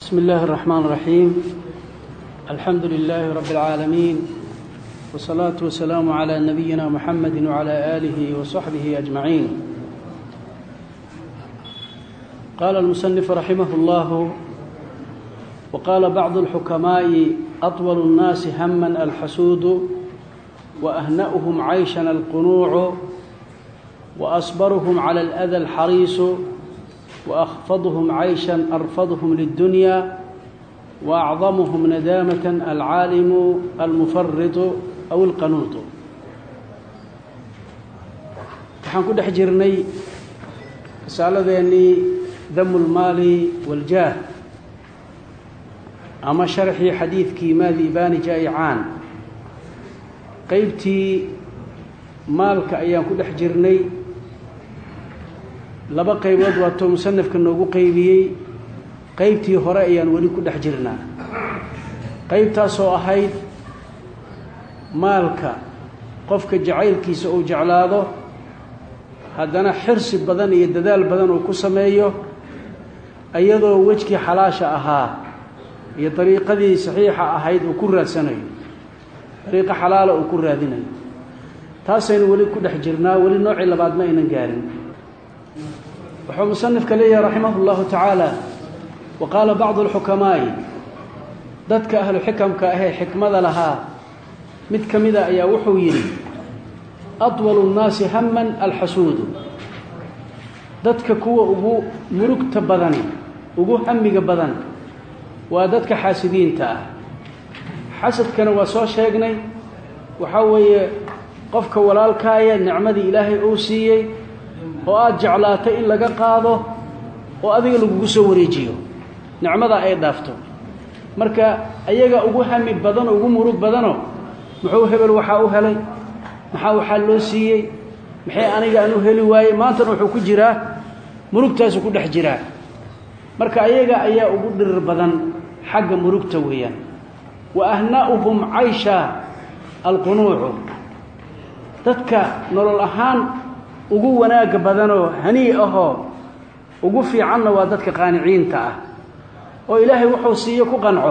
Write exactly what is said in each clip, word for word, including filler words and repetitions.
بسم الله الرحمن الرحيم. الحمد لله رب العالمين، والصلاة والسلام على نبينا محمد وعلى آله وصحبه أجمعين. قال المصنف رحمه الله: وقال بعض الحكماء: أطول الناس هما الحسود، وأهنأهم عيشا القنوع، وأصبرهم على الأذى الحريص، وأخفضهم عيشا أرفضهم للدنيا، وأعظمهم ندامة العالم المفرط أو القنوط. waxaan ku dhex jirnay risaaladeenii damu lmaali waljaah ama sharxii xadiidkii maadiibaani jaa'icaan. qaybtii maalka ayaan ku dhex jirnay. laba qaybood waa too musanafka noogu qaybiyey. qaybtii hore ayaan weli ku dhex jirnaa. qaybtaasoo ahayd maalka qofka jacaylkiisa uu jeclaado, haddana xirsi badan iyo dadaal badan uu ku sameeyo, iyadoo wejkii xalaasha ahaa iyo dariiqadii saxiixa ahayd uu ku raadsanayo, dariiqo xalaala uu ku raadinayo. taasaynu weli ku dhex jirnaa. weli noocii labaad ma aynan gaarin. wuxuu musanifka leeyahay raximah اllahu tacaala: waqaala bacdu alxukamaa'i, dadka ahlu xikamka ahee xikmada lahaa mid ka mida ayaa wuxuu yidhi: atwalu nnaasi haman alxasuudu. dadka kuwa ugu murugta badani, ugu hamiga badan waa dadka xaasidiinta ah. xasadkana waa soo sheegnay, waxaa weeye qofka walaalkaaya nicmadii ilaahay uu siiyey oo aada jeclaatay in laga qaado oo adiga lagugu soo wareejiyo, nicmada ay dhaafto. marka ayaga ugu hami badan, ugu murug badano, muxuu hebel waxaa u helay, maxaa waxaa loo siiyey, maxay aniga aan u heli waayey. maantana wuxuu ku jiraa murugtaasu ku dhex jiraa. marka ayaga ayaa ugu dhirir badan xagga murugta weeyaan. wa ahna'uhum caysha alqunuucu. dadka nolol ahaan ugu wanaagga badanoo hanii ahoo ugu fiicanna waa dadka qaaniciinta ah, oo ilaahay wuxuu siiye ku qanco.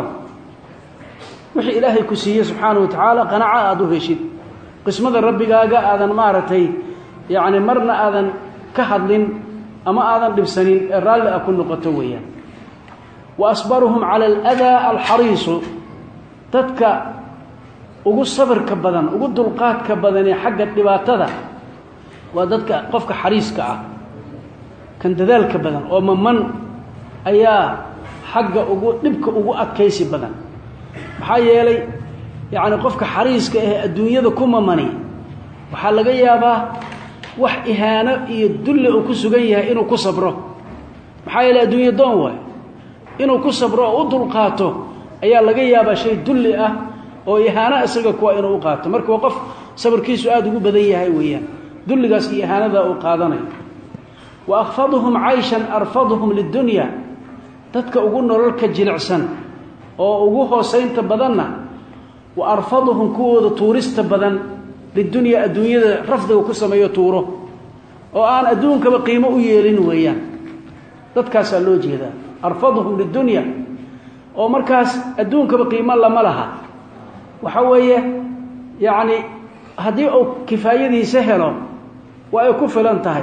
wixii ilaahay ku siiye subxaanahu wa tacaala qanaco aada u heshid, qismada rabbigaaga aadan maaragtay yacni marna aadan ka hadlin ama aadan dhibsanin ee raalli ah ku noqoto weeyaan. wa asbaruhum cala aladaa alxariisu. dadka ugu sabirka badan, ugu dulqaadka badan ee xagga dhibaatada waa dadka qofka xariiska ah, kan dadaalka badan oo maman ayaa xagga ugu dhibka ugu adkaysi badan. maxaa yeelay yacni qofka xariiska ah adduunyada ku mamani waxaa laga yaabaa wax ihaano iyo dulli uu ku sugan yahay inuu ku sabro. maxaa yeelay adduunya doon waay, inuu ku sabro oo u dulqaato ayaa laga yaabaa shay dulli ah oo ihaano isaga kuwa inuu u qaato. marka waa qof sabarkiisu aada ugu badan yahay weeyaan, dulligaas iyo ihaanada uu qaadanayo. wa akhfaduhum cayshan arfaduhum lidunya. dadka ugu nololka jilicsan oo ugu hoosaynta badanna wa arfaduhum kuwooda tuurista badan lidunya, adduunyada rafdiga ku sameeyo tuuro oo aan adduunkaba qiimo u yeelin weeyaan. dadkaasaa loo jeedaa arfaduhum lidunya, oo markaas adduunkaba qiimo lama laha. waxa weeye yacni haddii uu kifaayadiisa helo waa ay ku filan tahay,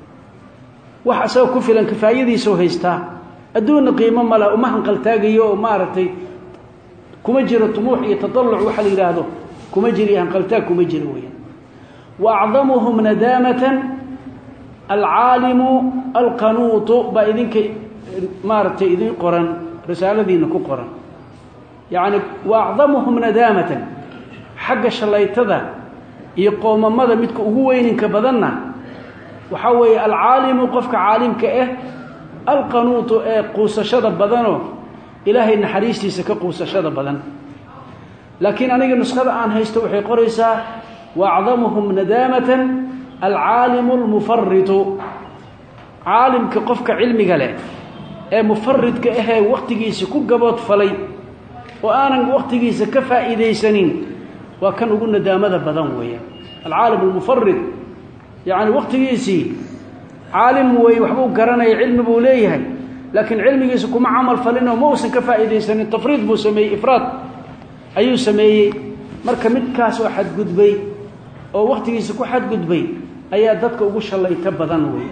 wax asagoo ku filan kifaayadiisau haystaa. adduunna qiimo male, uma hanqaltaagayo oo maaragtay kuma jiro tumuux iyo tadalluc waxa la yidhaahdo kuma jiro, iyo hanqaltaag kuma jiro weeyaan. wa acdamuhum nadaamatan alcaalimu alqanuutu baa idinka maaragtay idin qoran, risaaladiina ku qoran. yacni wa acdamuhum nadaamatan, xagga shallaytada iyo qoomamada midka ugu weyninka badanna waxaa weeye alcaalimu, qofka caalimka ah, alqanuutu ee quusashada badanoo ilaahay naxariistiisa ka quusashada badan. laakiin aniga nuskhada aan haysto waxay qoraysaa wa acdamuhum nadaamatan alcaalimu almufaritu. caalimka qofka cilmiga leh ee mufaridka ahee wakhtigiisa ku gabood falay oo aanan wakhtigiisa ka faa'iidaysanin waa kan ugu nadaamada badan weeyaan. alcaalim almufarid yacni wakhtigiisii caalim weeye, waxbuu garanaya, cilmi buu leeyahay, laakiin cilmigiisa kuma camal falin oo ma uusan ka faa'iidaysanin tafriid buu sameeyey ifraad ayuu sameeyey marka midkaas oo xadgudbay oo waqtigiisa ku xadgudbay ayaa dadka ugu shalayta badan weey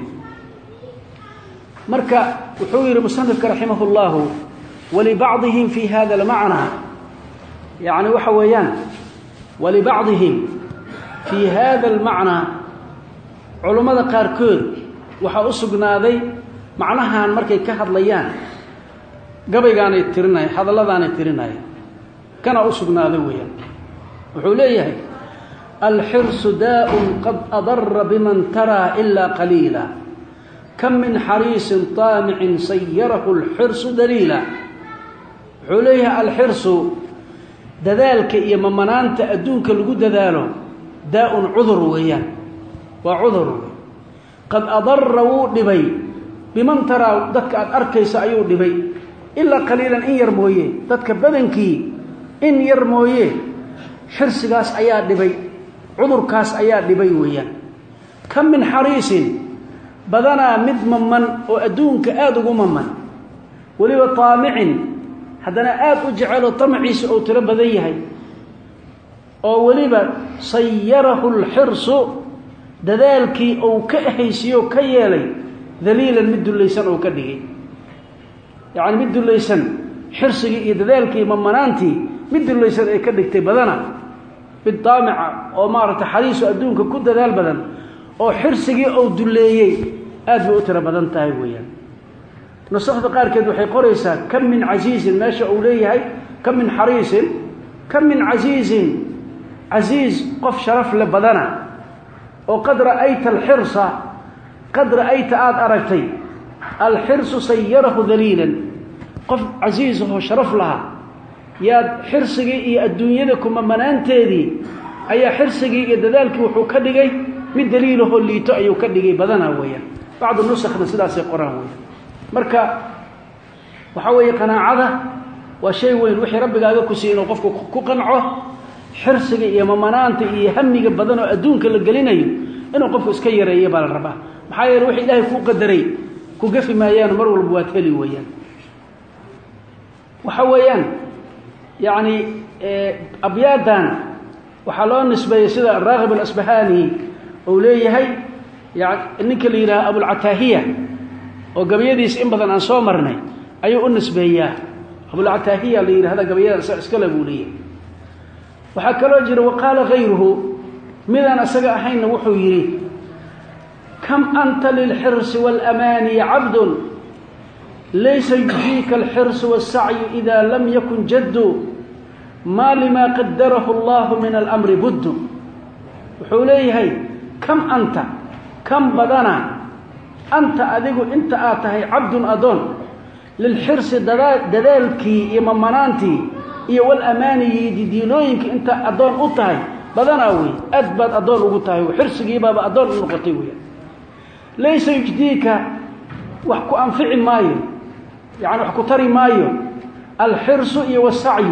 marka wuxuu yiri musannifka rahimahullahu wali ba'dihim fi hada al-ma'na yani waxa weeyaan wali ba'dihim fi hada al-ma'na culimada qaarkood waxa u sugnaaday macnahan markay ka hadlayaan gabaygaan ay tirinay hadalladaan ay tirinay kana u sugnaaday weeyaan wuxuu leeyahay الحرص داء قد أضر بمن ترى إلا قليلا كم من حريص طامع صيره الحرص دليلا عليها الحرص دذلك يا ممنانت أدونك لقد دذاله داء عذر ويان وعذر قد أضر ودبي بمن ترى ذاتك أركيس أيو دبي إلا قليلا إن يرمويه ذاتك بدنكي إن يرمويه حرص قاس أياد دبي عذر كاس أياد دبي ويان كم من حريص بدنا مد ممن وأدونك آدو ممن ولو طامع حدنا آد أجعل طمعيس أو تربذيه أو ولو صيره الحرص دذلك أو كأحيسيو كيالي ذليلا مد الليسان أو كده يعني مد الليسان حرصي دذلك ممنانتي مد الليسان أي كده بدنا بالطامع أو مارة حريص أدونك كد ذال بدن أو حرصي أو دليي آد بأتر بدن تايويا نصحت قار كده وحي قريسا كم من عزيز ما شاء أوليه كم من حريص كم من عزيز عزيز قف شرف لبدنا وقد رأيت الحرص قد رأيت آد أركتي الحرص سيره ذليلا قف عزيزه شرف لها يا حرصي يا الدنيا لكم منانتيدي أي حرصي يا دذلك وحو كدغي من دليله اللي تأيو كدغي بدنا ويا بعض النسخ نسداسي قرآن ويا marka waxa weeye qanaacada waa shay weyn wixii rabbigaaga ku siino qofku ku qanco xirsiga iyo mamanaanta iyo hamiga badan oo adduunka la galinayo inuu qofku iska yareeyo baa la rabaa maxaa yeelay wixii Ilaahay ku qadaray ku gafi maayaan mar walba waa tali weeyaan waxa weeyaan yaani abyadan waxa loo nisbeeyay sida Raghib al-Asbahani oo leeyahay yaani ninka la yiraahdo Abu al-Atahiya oo gabayadiis in badan aan soo marnay ayuu u nisbeeyaa Abu al-Atahiya la yiraahdo gabayada iska la buuliyay waxa kale jira waqala ghayruhu midan asaga ahayna wuxuu yiri kam anta lil hirs wal amani abd laysa yujika al hirs was sa'i idha lam yakun jaddu ma lima qaddarahu Allah min al amri budd wuxuu leeyahay kam anta kam badana أنت أديكو أنت آتهي عبد أدون للحرص دلالكي إما منانتي إيا والأماني يدينوينك أنت أدون أتهي بدن أوي أدبت أدون أتهي وحرص جيبا أدون النقطيوية ليس يجديك وحكو أنفع مايو يعني وحكو تري مايو الحرص إيا والسعي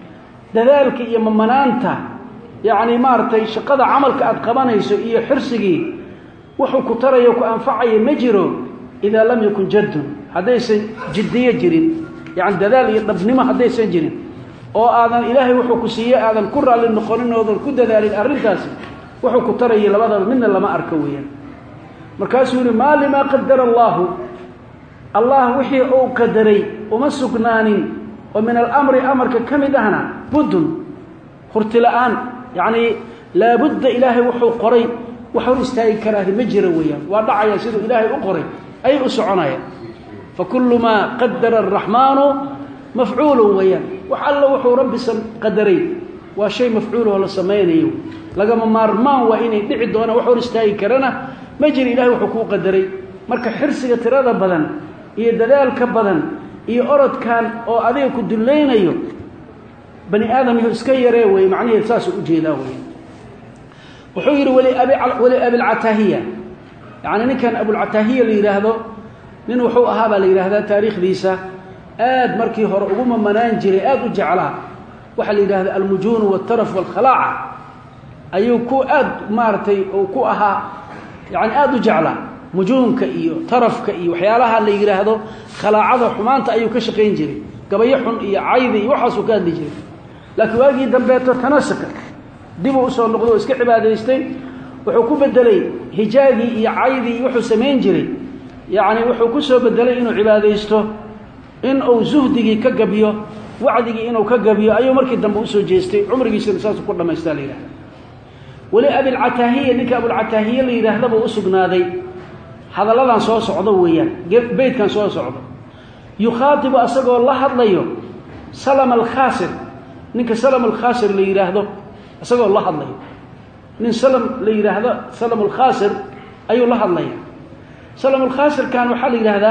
دلالك إيما منانتا يعني مارتي شقد عملك أدقبانيسو إيا حرصي wuxuu ku tarayo ku anfacay ma jiro ida lam yakun jadd hadaysan jiddiye jirin yaani dadaal iyo dabnimo hadaysan jirin oo aadan ilaahay wuxuu ku siiyay aadan ku raali noqonin oo ku dadaalin arintaas wuxuu ku tarayo labada midna lama arko weeyaan markaas uu ma lima qaddara Allah Allah wixii uu qadaray uma sugnaanin oo min al-amri amarka kamidahna budun khurtilaan yaani la budda ilaahay wuxuu qoray وحور استاي كراه مجرى ويا ودعيا سيده الهي اقري اي اسعنايا فكل ما قدر الرحمن مفعول ويا وحل وحو رب سن قدري وشيء مفعول ولا سمينيو لغما مارمان واني دحي دونا وحور استاي كرنا مجرى الهي وحو كو قدري marka xirsiga tirada badan iyo dadaalka badan iyo orodkan oo adiga ku duleeynayo bani aadam iyo iska yaree way macnaheedu saas u jeedaa way وحير ولي أبي ولي أبي العتاهية يعني نكان أبو العتاهية اللي يراهده من وحوء هذا اللي يراهده تاريخ ليسا آد مركي هرقوم منانجري آد وجعلها وحل يراهده المجون والترف والخلاعة أيو كو آد مارتي أو كو أها يعني آد وجعلها mujuunka iyo tarafka iyo waxyaalaha la yiraahdo khalaacada xumaanta ayuu ka shaqeyn jiray gabayo xun iyo caydi iyo waxaas uu ka hadli jiray laakiin waagii dambeeto tanasaka dib uu soo noqdo iska cibaadaystay wuxuu ku bedelay hijaagi iyo caydi iyo wuxuu sameyn jiray yaani wuxuu ku soo bedelay inuu cibaadaysto in uu zuhdigi ka gabiyo wacdigi inuu ka gabiyo ayuu markii dambe u soo jeestay umrigiisa saas ku dhameystay leeyahay wali abi al-atahiyya ninka abu al-atahiyya la yiraahdo buu u sugnaaday hadaladan soo socdo weeyaan beedkan soo socdo yukhatibu asagoo la hadlayo salam al-khasir ninka salam al-khasir la yiraahdo asagoo la hadlayo nin salam la yiraahdo salam al-khasir ayuu la hadlaya salam al-khasir kan waxa la yiraahdaa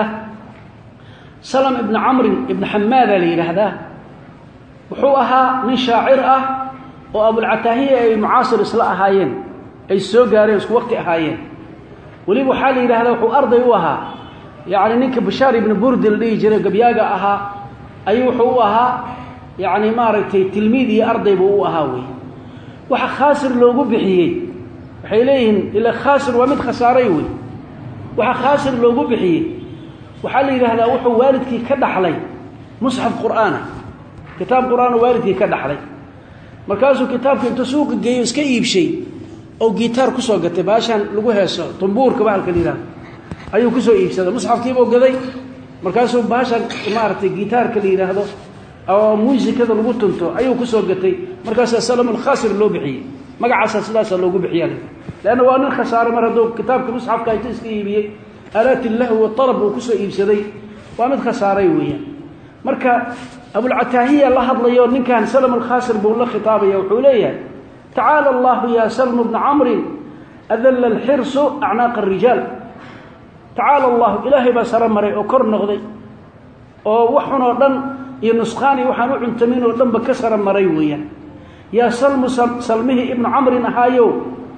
salam ibn amr ibn hammad la yiraahdaa wuxuu ahaa nin shaacir ah oo abu al-atahiyya ay mucaasir isla ahaayeen ay soo gaareen isku waqti ahaayeen wali waxa la yiraahdaa wuxuu arday u ahaa yaani ninka bashaar ibn burdil dhigi jiray gabyaaga ahaa ay wuxuu ahaa yaani maaragtay tilmiid iyo arday buu u ahaa way waxa khaasir loogu bixiyay waxay leeyihiin ila khaasir waa mid khasaaray way waxa khaasir loogu bixiyay waxa la yiraahdaa wuxuu waalidkii ka dhaxlay mushaf quraana kitaab quraan waalidkii ka dhaxlay markaasuu kitaabka inta suuq geeyo iska iibshay oo gitaar ku soo gatay baashan lagu heeso tumbuurka baalka liiraa ayuu ku soo iibsaday mushafkii buu gaday markaasuu baashan maartay gitaarka liiraahdo oo muusikada lagu tunto ayuu ku soo gatay markaas salam al-khasir loo bixiyay magacaasa sidaas loogu bixiyay laana waa nin khasaare mar haduu kitaabka mushafka ay iska iibiyay alaati lahu wa talab uu ku soo iibsaday waa mid khasaaray weeyaan marka abu al-atahiyya la hadlayo ninkan salam al-khasir buu la khitaabaya wuxuu leeyahay تعالى الله يا سلم بن عمرو أذل الحرص أعناق الرجال تعالى الله إلهي بسر مري أكر نغضي ووحنا ودن ينسخاني وحنو عنتمين ودن بكسر مري ويا يا سلم سلمه ابن عمرو نهايو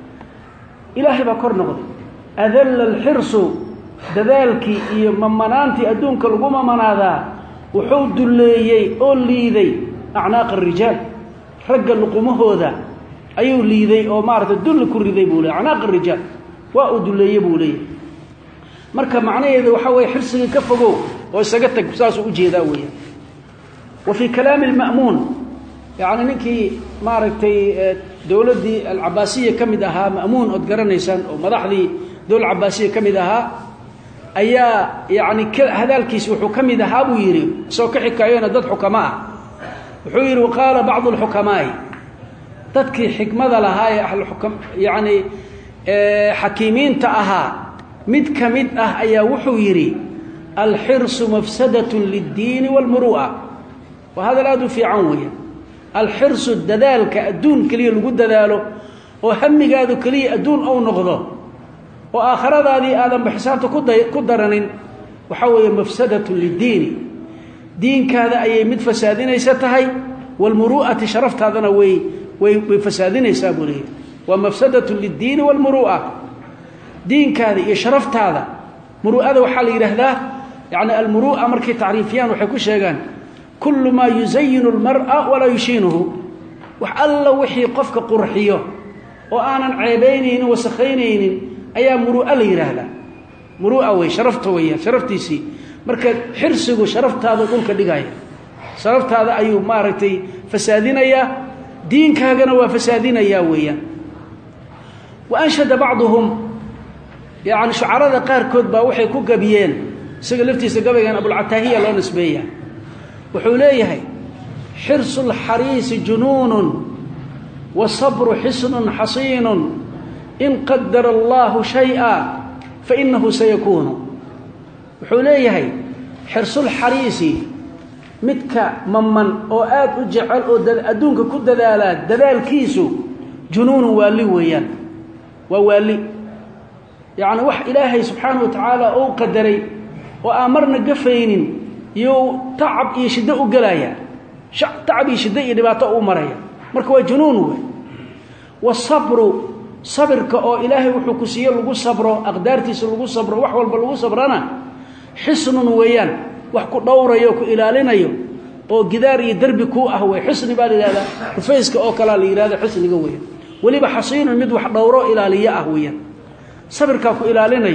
إلهي بكر نغضي أذل الحرص دذلك ممنانتي أدونك القمة مناذا وحود اللي أولي ذي أعناق الرجال رجل لقمه ذا ayuu liiday oo maarta dul ku riday buu leeyahay anaaq rijaal waa u duleeyay buu leeyahay marka macnaheedu waxa way xirsiga ka fogow oo isaga tag saas u jeedaa weeyaan wa fi kalaam al-ma'mun yaani ninkii maartay dawladii al-abbasiyya kamid ahaa ma'mun oo garanaysan oo madaxdii dawlad abbasiyya kamid ahaa ayaa yaani hadalkiisa wuxuu kamid ahaa buu yiri soo ka xikaayana dad xukamaa wuxuu yiri waqala ba'd al-hukamaa dadkii xikmada lahaa ee ahl xukam yaani ee xakiimiinta ahaa mid kamid ah ayaa wuxuu yiri al-hirsu mafsadatun lid-din wal-muru'a wa hada la du fi anwiya al-hirsu dadalka adun kaliya lagu dadaalo oo hamigaadu kaliya adun oo noqdo oo aakhiradaadii aadan bixisaabta ku daranin waxa weeye mafsadatun lid-din diinkaada ayay mid fasaadinaysa tahay wal-muru'ati sharaftaadana way ويفسادين يسابونه ومفسدة للدين والمروءة دين كذا يشرفت هذا مروءة وحال يرهده يعني المروءة مركي تعريفيان وحكو شيئان كل ما يزين المرأة ولا يشينه وحالا وحي قفك قرحيه وآنا عيبينين وسخينين أي مروءة ليرهده مروءة ويشرفت ويا شرفتي سي مركي حرسه وشرفت هذا قولك دقايا شرفت هذا أيو مارتي فسادين يا دينكاغنا وفسادين يا ويا وانشد بعضهم يعني شعراء قاركود با waxay ku gabiyeen isaga laftiisa gabaygan abu al-atahiyya loo nisbeeyaa wuxuu leeyahay hirsul haris junun wa sabru hisnun hasinun in qaddara Allah shay'a fa innahu sayakunu wuxuu leeyahay hirsul harisi midka mamman oo aad u jecel oo adduunka ku dadaala dadaalkiisu junuun wali weeyaan waa wali yaani wax ilaahay subhanahu wa ta'ala oo qadaray oo amarna gafaynin iyo tacab iyo shida u galaya shac tacab iyo shida iyo dhibaato u maraya marka waa junuun weey wasabru sabrka oo ilaahay wuxuu ku siiyay lagu sabro aqdaartiisa lagu sabro wax walba lagu sabrana hisnun weeyaan wax ku dhowrayo ku ilaalinayo oo gidaar iyo darbi ku ah way xisni baa leeyahay rufayska oo kala leeyahay xisniga weeyaan waliba xasiin mid wax dhowro ilaaliya ah weeyaan sabirka ku ilaalinayo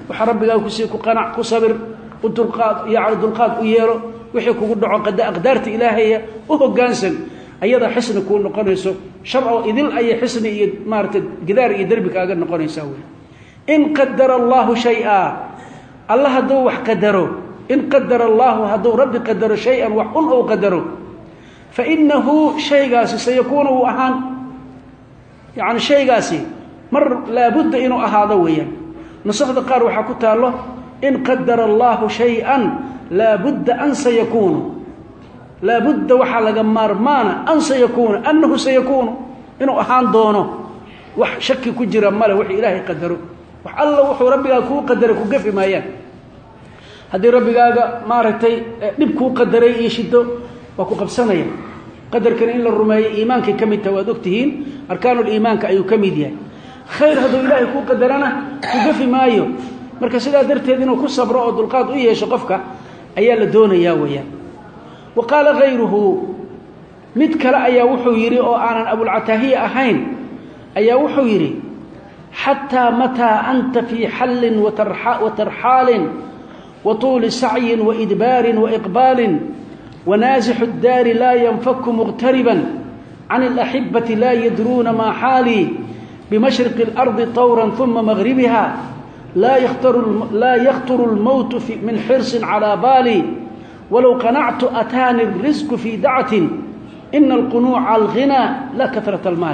waxa rabbiga ku sii ku qanac ku sabir u dulqaad yaani dulqaad u yeelo wixii kugu dhaco qada aqdaarta ilaahay u hoggaansan ayada xisni ku noqonayso sharco idil ay xisni iyo maartay gidaar iyo darbi kaaga noqonaysa way in qaddara Allah shay'a Allah haduu wax qadaro in qaddara Allah haduu rabbi qadaro shay'an wa un oo qadaro fa innahu shaygaasi sayakunu ahan yaani shaygaasi mar la budda inuu ahaado weeyaan nusaxda qaar waxa ku taalo in qaddara Allah shay'an la budda an sayakunu la budda waxa laga maarmaana an sayakunu annahu sayakunu inuu ahaan doono wax shaki ku jira male wax ilaahay qadaro wax alla wuxuu rabbiga ku qadaray ku gafi maayaan hadii rabbigaaga maartay dib ku qadaray iyo shido waa ku qabsanaya qadarkan in la rumeeyo iimaanka kamid tahay waad ogtihiin arkaanul iimaanka ayuu kamid yahay khayr haduu ilaahay ku qadarana ku gafi maayo marka sidaa darteed inuu ku sabro oo dulqaad u yeesho qofka ayaa la doonayaa weeyaan وقال غيره مدكل أيا وحو يري أو أنا أبو العتاهية أهين أيا وحو يري حتى متى أنت في حل وترح وترحال وطول سعي وإدبار وإقبال ونازح الدار لا ينفك مغتربا عن الأحبة لا يدرون ما حالي بمشرق الأرض طورا ثم مغربها لا يخطر لا يخطر الموت في من حرص على بالي ولو قنعت أتاني الرزق في دعة إن القنوع الغنى لا كثرة المال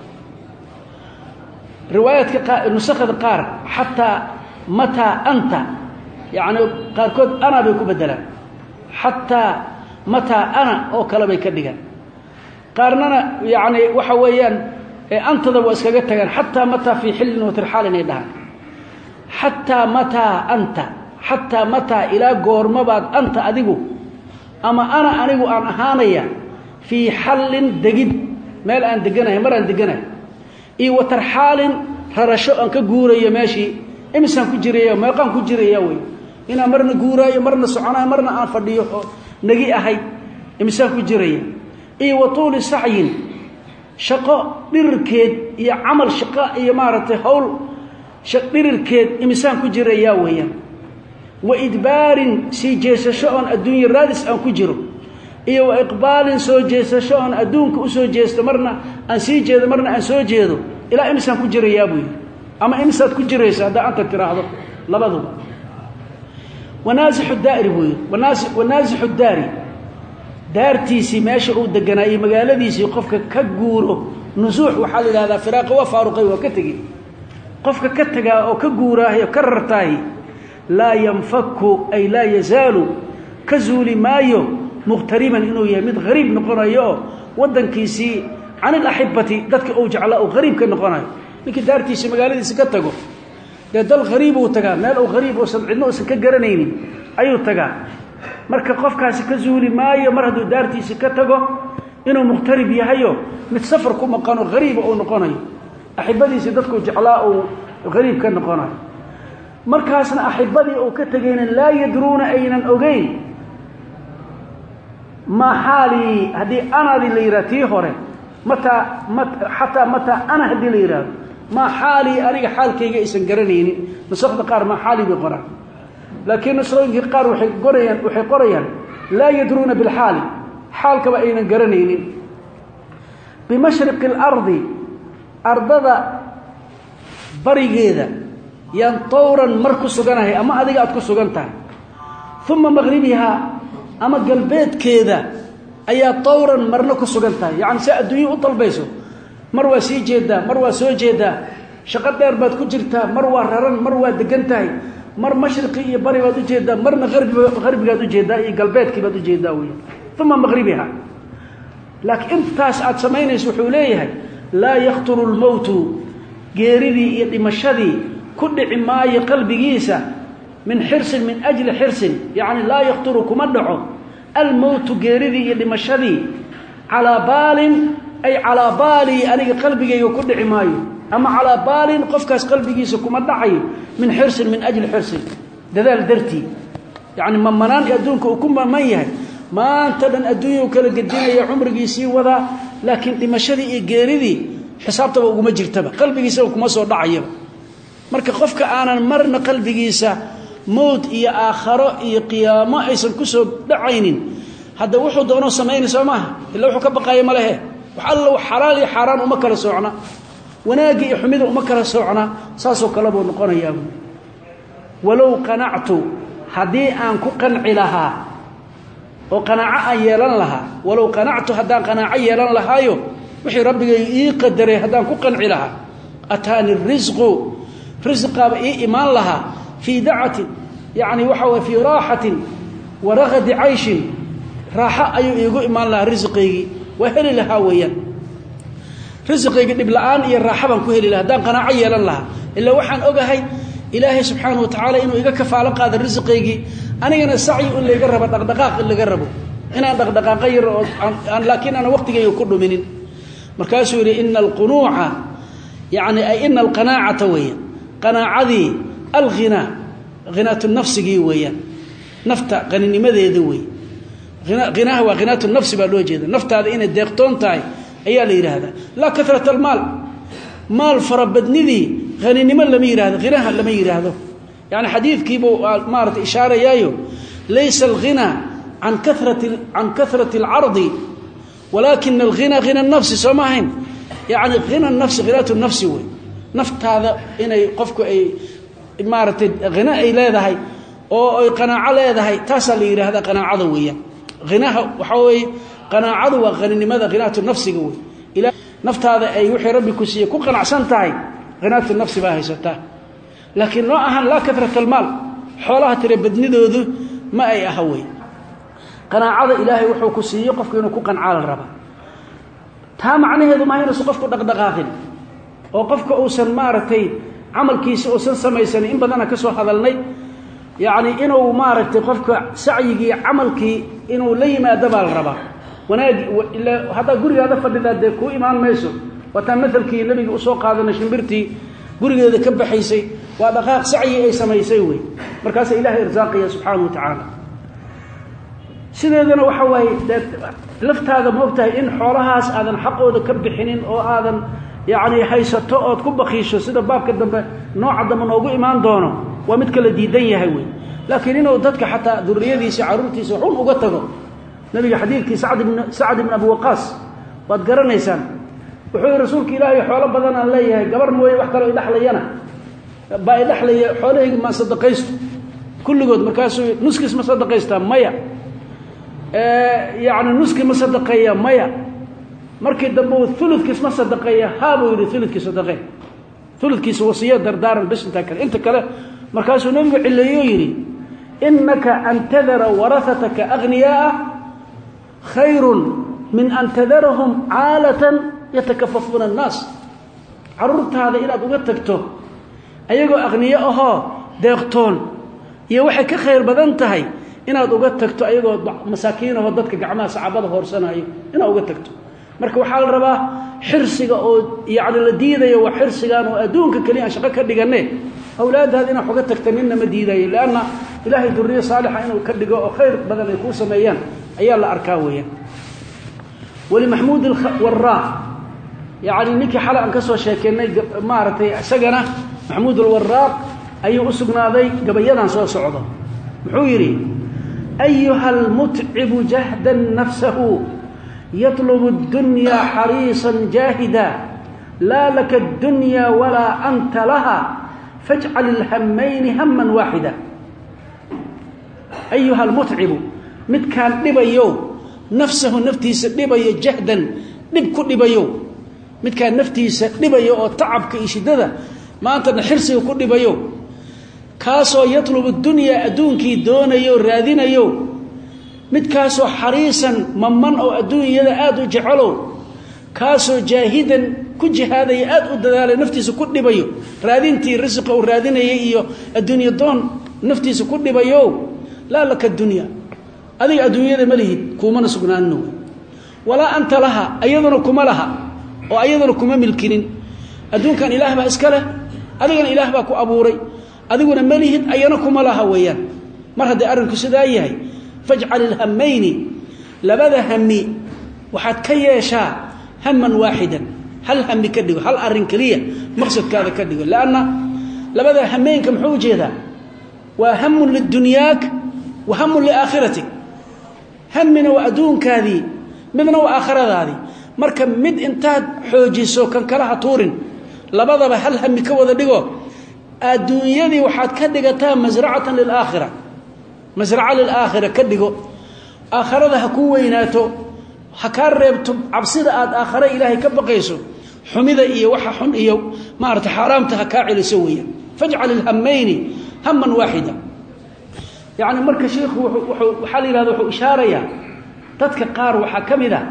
رواية نسخة قار حتى متى أنت يعني قال كود أنا بيكو بدلا حتى متى أنا أو كلا بيكدقا قارننا يعني وحويان أنت ذا واسكاقتها حتى متى في حل وترحال يدها حتى متى أنت حتى متى إلى قورما بعد أنت أدقو أما أنا أنيقو أن أهانيا في حل دقيد مال أن دقنا مر أن دقنا إي وترحال ررشو أنك قوريا ماشي إمسان كجريا ما يقام كجريا وي إنا مرنا قوريا مرنا سعنا مرنا أنفرديو نقي أهي إمسان كجريا إي وطول سعي شقاء بركيد يا عمل شقاء يا مارته هول شق بركيد إمسان كجريا ويا وإدبار سي جيسشون الدنيا رادس أن كجرو إيه وإقبال سو جيسشون الدنك أسو جيست مرنا أن سي جيد مرنا أن سو جيدو إلى إمسان كجر يا أبوي أما إمسان كجر يسا دا أنت تراهض لبضو ونازح الدائر بوي ونازح, ونازح الداري دارتيسي ماشي أو دقنائي مقالديسي قفك كجورو نزوح وحال هذا فراق وفارقي وكتغي قفك كتغا أو كجوراه يكررتاهي لا ينفك أي لا يزال كزول مايو مغتربا إنه يمد غريب نقنايو ودن كيسي عن الأحبة ذاتك أوجع له غريب كنقنايو لكن دارتي سي مقالدي سكتغو ده دل غريب وتغا مال او غريب وسمعنا اسك غرانيني ايو تغا marka qofkaasi ka zuuli maayo mar haduu daartiisa ka tago inuu muqtarib yahayo mid safar ku maqano غريب oo noqonayo ahibadiisa dadku jeclaa oo غريب ka noqonayo markaasna ahibadii oo ka tageen la yadruuna aynan ogeyn ma hali hadii ana liirati hore mata hatta mata ana hadii liirati ما حالي أنا حالكيga isan garanaynin nasaqda qaar ma حالي bi qoran laakiin nasaqda qaar waxay qorayaan waxay qorayaan la yadruna bil hal halka ba aynan garanaynin bi mashriq al ardi ardada barigeeda yan tawran marku suganahay ama adiga aad ku sugantahay thumma maghribiha ama galbeedkeeda ayaa tawran marna ku sugantahay yaani si adduunyo u dalbayso mar waa sii jeeda mar waa soo jeeda shaqo dheer baad ku jirtaa mar waa raran mar waa degantahay mar mashriqi iyo bari baad u jeedaa marna qarbi qarbigaad u jeedaa iyo galbeedkii baad u jeedaa weey thumma maghribiha laakiin taas aad sameynayso wuxuu leeyahay la yaqturu al-maut geeridi iyo dhimashadii ku dhici maayo qalbigiisa min hirs min ajli hirs yaani la yaqturu kuma dhaco al-maut geeridi iyo dhimashadii ala baalin أي على بالي أنا قلبي يكون عماي أما على بالي قفكاس قلبي يسكم الدعي من حرص من أجل حرص ذلك درتي يعني من منان يدونك وكم ميه ما أنت لن أدوي وكلا قدينا يا عمرك يسي وذا لكن لما شري جيريدي حسابته وما جرتبه قلبي يسوي كم صار دعي marka qofka aanan marna qalbigiisa mawd iyo aakharo iyo qiyaamo aysan ku soo dhacaynin hada wuxuu doono sameeynayso maaha illa wuxuu ka baqayo ma lehe wax alla xalaal iyo xaraan uma kala soocna wanaagi iyo xumida uma kala soocna saasoo kala buu noqonayaa walaw qanactu hadii aan ku qanci lahaa oo qanaaca yeelan lahaa walaw qanactu hadaan qanaaca yeelan lahaayo wixii rabbigay ii qadaray hadaan ku qanci lahaa ataani rizqu rizqaba ii imaan lahaa fi da'ati yani waxa wa fi raahatin wa raghad 'ayshin raaha ayu iigu imaan lahaa rizqigi wa heli lahaa weeyaan rizqiga dib la'aan iyo raaxa baan ku heli lahaa hadaan qanaaca yeelan lahaa illa waxaan ogahay ilaahay subhanahu wa ta'ala inuu iga kafaalo qaado rizqigi anigana sa'i in laga rabo dhaqdhaqaaq in laga rabo inaan dhaqdhaqaaq yar oo aan laakiin ana waqtigayga ku dhuminin markaasuu yiri innal qunuu'a yani ay innal qanaa'ata weeyan qanaa'adi alghina ghinatu nafsigi weeyan nafta qaninimadeeda weey غناها وغنات النفس بالوجه نفط هذا إن الدقتون تاي أيها اللي هذا لا كثرة المال مال فربدني ذي غني نمل لمير هذا غناها لمير هذا يعني حديث كيبو مارت إشارة يايو ليس الغنى عن كثرة عن كثرة العرض ولكن الغنى غنى النفس سماهن يعني غنى النفس غنات النفس وي نفط هذا إن يقفك أي مارت غناء إلى هاي أو قناعة إلى هاي تصل إلى هذا قناعة ذوية غناها وحوي قناعه وغنيمه غنات النفس قوي الى نفط هذا اي وحي ربي كسيه كو قنعسنتahay غنات النفس با هيستا لكن نوعها لا كثرة المال حولها تري بدنيدوده ما اي اهوي قناعه الهي وحو كسيه قفك انه كو قنعال ربا تا معناheedu ma hayna qofku dhaqdhaqaaqin oo qofka uu san maaratay amalkiisa oo san sameeysan in badana ka soo hadalnay يعني إنه مارت قفك سعيجي عملكي إنه لي ما دبل ربا ونادي إلا هذا قري هذا فدذا دكو إيمان ميسو وتمثل كي النبي أسوق هذا نشمبرتي قري هذا كب حيسي ودقائق سعي أي سما يسوي مركز إله إرزاقي سبحانه وتعالى سيدنا وحوي لفت هذا موقته إن حولها هذا حقه ذا كب حنين أو هذا يعني حيث تقعد كب خيشه سيدا باب كدب نوع عدم نوغو إيمان دونه ومد kala diidan yahay way laakiin inuu dadka xataa duriyadiisa carruurtiisa xun uga tago nabiga xadiidkii Sa'd ibn Sa'd ibn Abu Waqqas wad garanaysaan wuxuu rasuulka Ilaahay xoolo badan aan leeyahay gabar mooy wax kale dhaxlayana baa dhaxlay xoolaheega ma sadaqaysto kulligood markaasuu nuskis ma sadaqaysta maya ee yaani nuski ma sadaqaya maya markii dambe thuluthkis ma sadaqaya haabo yiri thuluthkis sadaqay thuluthkis wasiya dardaaran bas inta kale inta kale markaasuu nabigu cilayo yiri innaka antadara warathataka aghniyaa khayrun min an tadarahum aalatan yatakaffafuna an-nas arurtaada inaad uga tagto ayagoo aghniya ahoo deeqtoon iyo waxa ka khayr badan tahay inaad uga tagto ayagoo masaakiin ah dadka gacmaha saxaabada hoorsanayo inaad uga tagto marka waxa la rabaa xirsiga oo yaani la diidayo waa xirsigan oo adduunka kaliya shaqo ka dhiganay أولاد هذين حقت تكتنين مديدة لأن إلهي ذرية صالحة إنه كدقوا خير بدل يكون سميان أيال أركاويا ولمحمود الوراق يعني نكي حلقة انكسوا شاكيني مارتي سجنة محمود الوراق أي أسقنا ذي قبيلا سوى صعودا محويري أيها المتعب جهدا نفسه يطلب الدنيا حريصا جاهدا لا لك الدنيا ولا أنت لها فاجعل الهمين هما واحدا أيها المتعب مد كان دبيو نفسه نفتيس دبيو جهدا دب كل دبيو مد كان نفتيس دبيو أو تعب كإشدده ما أنت نحرسه كل دبيو كاسو يطلب الدنيا أدونكي دونيو رادينيو مد كاسو حريصا ممن أو أدوني يدا آدو جعلو كاسو جاهدا كجهاده aad u dadaal naftiisa ku dhibayo raadintii risqa oo raadinayay iyo adduunyo doon naftiisa ku dhibayo la laka dunya adiga adduunyada malihid kuma sugnaano wala anta laha ayaduna kuma laha oo ayaduna kuma milkinin adduunkan ilaah ba iska leh adigana ilaah ba ku abuuray adiguna malihid ayana kuma laha weeyaan mar haday arinku sidaa yahay faj'al al-hammayni labada hammi waxaad ka yeeshaa hamman waahidan هل هم كدغ هل ارن كليه مقصد كذا كدغ لان labada hameenka muxuu jeedaa waa hamun lidunyaak wa hamun liaakhiratik hamina wa adduunkaadii midna waa aakhiradaadii marka mid intaad xoojiso kan kala ha tuurin labadaba hal hami ka wada dhigo adduunyadii waxaad ka dhigataa masracatan lilaakhira masraca lilaakhira ka dhigo aakhirada ha ku weynaato ha ka reebto cabsida aad aakhira ilaahay ka baqayso xumida iyo waxa xun iyo maarta xaraamta ha ka celiso weeyaan faj'al alhammayni hamman waahida yaani marka sheekhu wuxuu waxa la yiraahdo wuxuu ishaaraya dadka qaar waxa kamida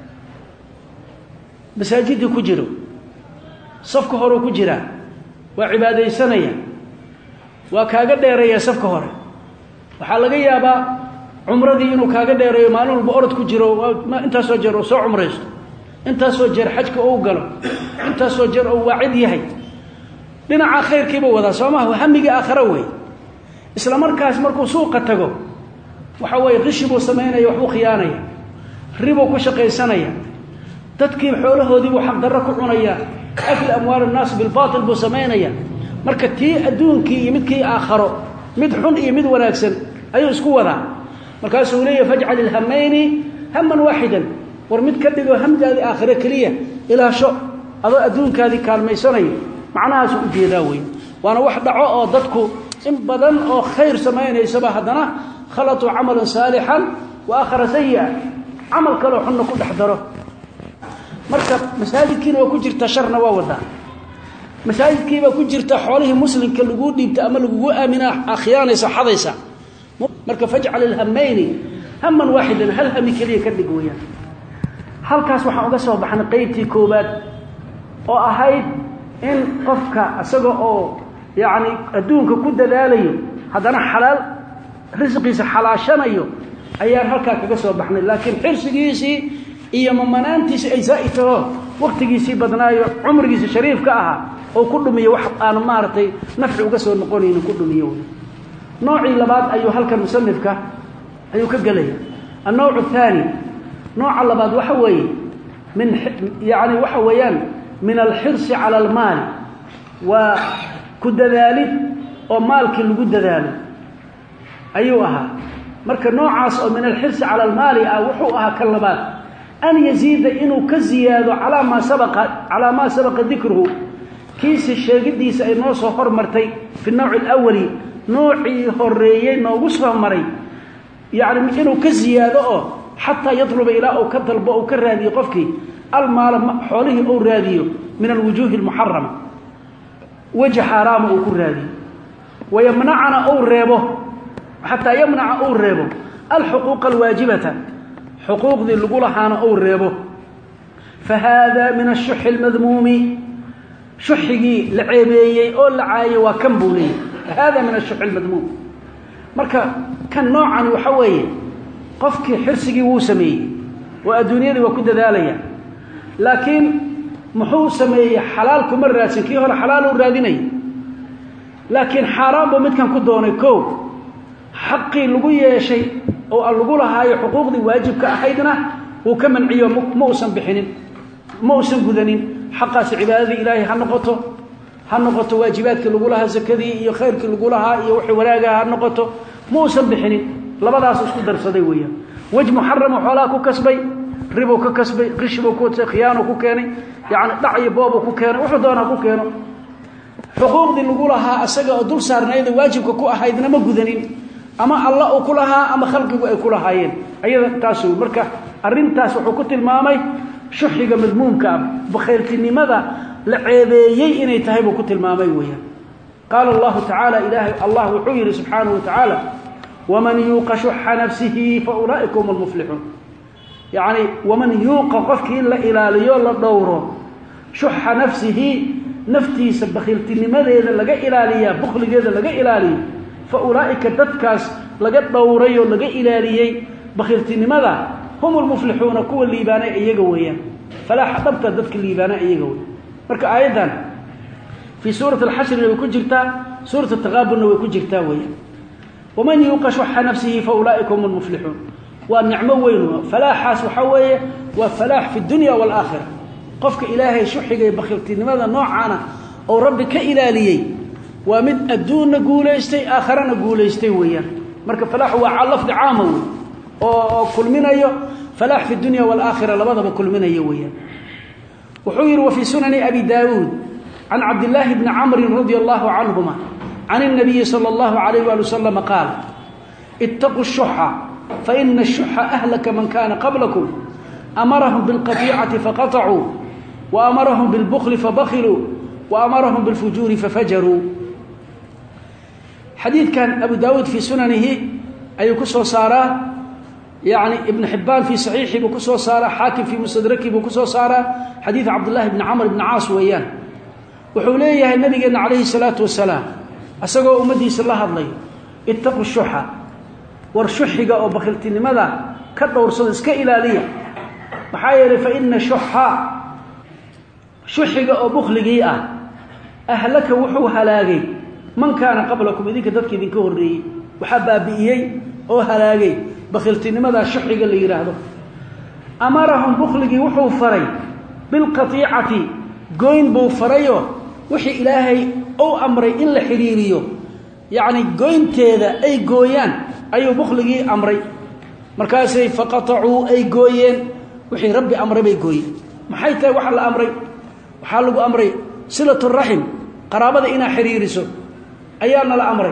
masaajidda ku jiro safka hore ku jira waa cibaadeysanaya waa kaaga dheereeya safka hore waxa laga yaabaa umradii inuu kaaga dheereeyo maalin walba orod ku jiro inta soo jeer oo soo umreysto inta soo jeer xajka oo galo inta soo jeer oo waacid yahay dhinaca khayrkiiba wada Soomaha hamiga aakhira way isla markaas markuu suuqa tago waxa way qishibo sameeynaya wax uu khiyaanaya ribo ku shaqeysanaya dadkii xoolahoodii uu xaq darro ku cunaya akl amwaal الناس بالباطل buu sameeynaya marka tii adduunkii iyo midkii aakhiro mid xun iyo mid wanaagsan ayuu isku wada markaas uu leeyahay faj'al alhammayni hamman waahidan war mid ka dhigo hamdaadi aakhiro kaliya ila sho adoo adduunkaadii kaalmaysanayo macnahaas u jeedaa way waana wax dhaco oo dadku in badan oo khayr sameeynaysa hadana khalatu amalan salihan wa akhara sayyi'a amal kale xun ku dhaxdaro marka masaajidkiina waa ku jirta sharna waa wada masaajidkiiba ku jirta xoolaha muslimka lagu dhiibta ama lagu aamina akhiyaanaysa xadaysa marka faj'al alhammayni hamman waahidan hal hami kaliya ka dhig weeyaan halkaas waxa uga soo baxna qaybtii koobaad oo ahayd in qofka asaga oo yaani adduunka ku dadaalayo hadana xalaal risqiisa xalaashanayo ayaa halka kaga soo baxnay laakiin xirsigiisi iyo mamanaantiisa ay zaa'ito waqtigiisi badnaayo umrigiisa shariifka aha oo ku dhumiyo wax aan maartay nafci uga soo noqonayno ku dhumiyo nooci labaad ayuu halkan musannifka ayuu ka galay النوع الثاني نوع labaad waxa weeye min yaani waxa weeyaan min الحرص على المال وكددالid oo maalkii lagu dadaalo ayuu ahaa marka noocaas oo min الحرص على المال ah wuxuu ahaa kan labaad أن يزيد إنه كزيادة على ما سبق على ما سبق ذكره كيس الشاقديس أي نوصه مرتي في النوع الأولي نوعي هريين نوصه مري يعني إنه كزيادة حتى يطلب إلى أو كطلب أو كرادي قفكي المال حوله أو راديو من الوجوه المحرمة وجه حرام أو كرادي ويمنعنا أو ريبه حتى يمنع أو ريبه الحقوق الواجبة حقوق ذي اللي قولها أنا أو ريبه فهذا من الشح المذموم شحي لعيبي أو لعاي وكمبولي هذا من الشح المذموم مركا كان نوعا وحوي قفك حرسي وسمي وأدونيني وكد ذاليا لكن محو سمي حلالكم الراسي كي هو حلال الراديني لكن حرام بمتكن كدوني كو حقي لقوية شيء oo lagu lahaay xuquuqdi waajibka ahaydna uu ka manciyo muusan bixinin muusan gudanin xaqaas cibaadada ilaahay ha noqoto ha noqoto waajibaadka lagu lahaa zakadii iyo khayrkii lagu lahaa iyo wixii waraaga ha noqoto muusan bixinin labadaas isku darsaday weeyaan waj muharram xoolaa ku kasbay ribo ka kasbay qishbo ku khiyaano ku keenay yaani dhacay boobo ku keenay wuxuu doona ku keeno xuquuqdi lagu lahaa asaga oo dul saarnayda waajibka ku ahaydna ma gudanin ama Allah oo kulaha ama khalqigu ay kulahaayeen ayada taas marka arintaas wuxuu ku tilmaamay shuxiga madmuumka bakhayrtinimada la ceebeeyay inay tahay buu ku tilmaamay weeyaan qala Allah ta'ala ilahi Allah wuxuu yiri subhanahu wa ta'ala waman yuqa shuhha nafsihi fa ulaikum almuflihun yaani waman yuqa qafki illa ilaaliyo la dawro shuhha nafsihi naftiisa bakhayrtinimadeeda laga ilaaliya bukhligeeda laga ilaaliyo فأولئك تدكاس لقد دوريو لقد إلاليي بخيرتنمذا هم المفلحون كو الليباناء إيقويا فلا حطبت ذاتك الليباناء إيقوي مركا أيضا في سورة الحشر ويكون جرتا سورة التغابن ويكون جرتا ويا ومن يوق شح نفسه فأولئك هم المفلحون والنعمة وينه فلاح سحوية وفلاح في الدنيا والآخرة قفك إلهي شحي بخيرتنمذا نوعانا أو ربك إلاليي ومن أدون قوليستي آخرنا قوليستي ويا مركب فلاح وعلف عامه وكل من أيه فلاح في الدنيا والآخرة لبضا بكل من أيه ويا وحير وفي سنن أبي داود عن عبد الله بن عمرو رضي الله عنهما عن النبي صلى الله عليه وآله وسلم قال اتقوا الشح فإن الشح أهلك من كان قبلكم أمرهم بالقطيعة فقطعوا وأمرهم بالبخل فبخلوا وأمرهم بالفجور ففجروا. حديث كان أبو داود في سننه أي كسو سارة يعني ابن حبان في صحيحه بكسو سارة حاكم في مستدركه بكسو سارة حديث عبد الله بن عمرو بن عاص ويان وحوليه النبي عليه الصلاة والسلام أسقوا أمدي صلى الله عليه اتقوا الشح والشحق أو بخلتي لماذا كدور صدسك إلالية محايا فإن الشح شحق أو بخلقية أهلك وحو هلاقي من كان قبلكم إذن كدتك إذن كهري وحبا بإيي أو هلاقي بخلتي لماذا شحق اللي يراهده أمرهم بخلقي وحو فري بالقطيعة قوين بو فريو وحي إلهي أو أمري إلا حريريو يعني قوين تيدا أي قويان أي بخلقي أمري مركاسي فقطعوا أي قوين وحي ربي أمري بي قوين محايتا وحل أمري وحلقوا أمري صلة الرحم قرابة إنا حريرسو أيالنا الأمري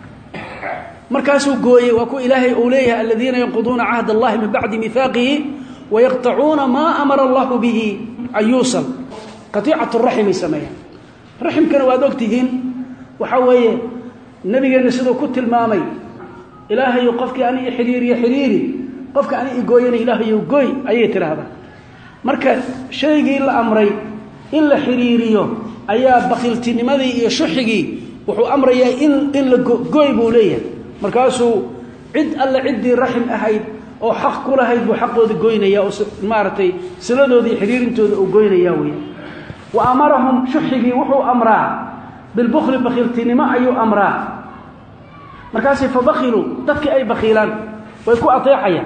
مركاسو قوي وكو إلهي أوليها الذين ينقضون عهد الله من بعد ميثاقه ويقطعون ما أمر الله به أن يوصل قطيعة الرحم سميها رحم كانوا وادوكتهن وحوية النبي قال نسيدو كنت المامي إلهي يقفك أني حريري حريري قفك أني إقويني إلهي يقوي أي ترى هذا مركز شيء إلا أمري إلا حريريو أيا بخلتني ماذي يشحقي وحو أمري إلا قوي بوليه مركاسو عد ألا عدي رحم أهيد أو حق كل هيد بحقه ذي قويني يا مارتي سلدو ذي حرير انتو ذي قويني ياوي وأمرهم شحقي وحو أمرا بالبخل بخيلتين ما أيو أمرا مركاسي فبخلوا تدك أي بخيلان ويكو أطيعيا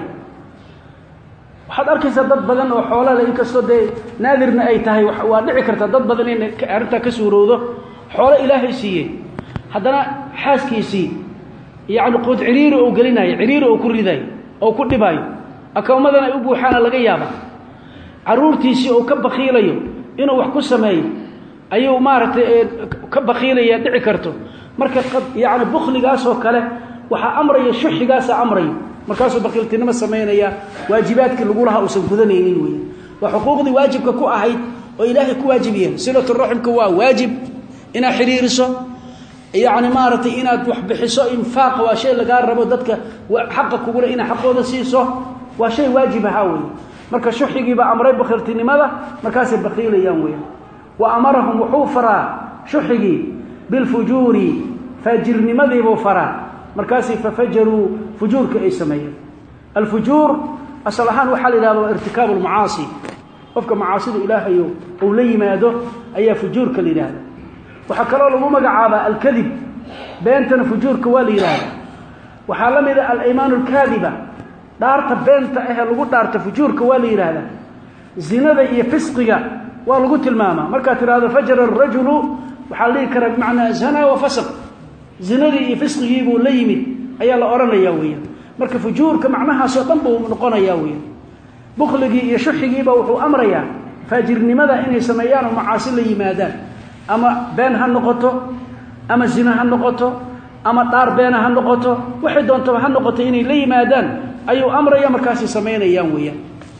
وحد أركز ضد بدن وحولا لإنك الصدى نادرنا أي تهي وادعي كرتا ضد بدن إن أرنتا كسورو ذو حولا إلهي سيه حدنا حاسكي سيه يعني قد عرير أو قلنا عرير أو كل ذي أو كل باي أكو مدنا أبو حانا لقيابا عرورتي سي أو كبخيليو إنه وحكو سماي أيو مارت كبخيلي يدعي كرتو مركز قد يعني بخل قاسو كله وحا أمري الشح قاس أمري مركز بخيلتي نما سمينا يا واجباتك اللي قولها وسنكذني إنوي وحقوق دي واجبك كو أهيد وإلهي كو واجبين صلة الرحم كو واجب إنا حريرسو يعني مارتي إنا بحسو إنفاق وشيء لقار ربو دادك وحقك كقول إنا حقوق سيسو وشيء واجب هاوي مركز شحيقي بأمري بخيلتي ماذا مركز بخيلي ينوي وأمرهم وحوفرا شحيقي بالفجور فجر نمذي بوفرا مركز ففجروا فجور كأي سمية الفجور أصلحان وحال إلى ارتكاب المعاصي وفق معاصي إلهي أولي ما يدو أي فجور كالإله وحكروا له مقعابا الكذب بينتنا فجور كوالي إله وحالم إذا الإيمان الكاذبة دارت بينت أهل لقود دارت فجور كوالي إله زنا ذي فسقية ولقود الماما مركات هذا فجر الرجل وحالي كرب معنى زنا وفسق زنا ذي فسقية وليمد أي الله أرنا ياويا مركا فجور كمعناها سيطنبه من قنا ياويا بخلقي يشحقي بوحو أمريا فاجر لماذا إني سميان ومعاصل يمادان أما بين هالنقطة أما الزنا هالنقطة أما طار بين هالنقطة وحد أنتم هالنقطة إني لي مادان أي أمريا مركاسي سميان ياويا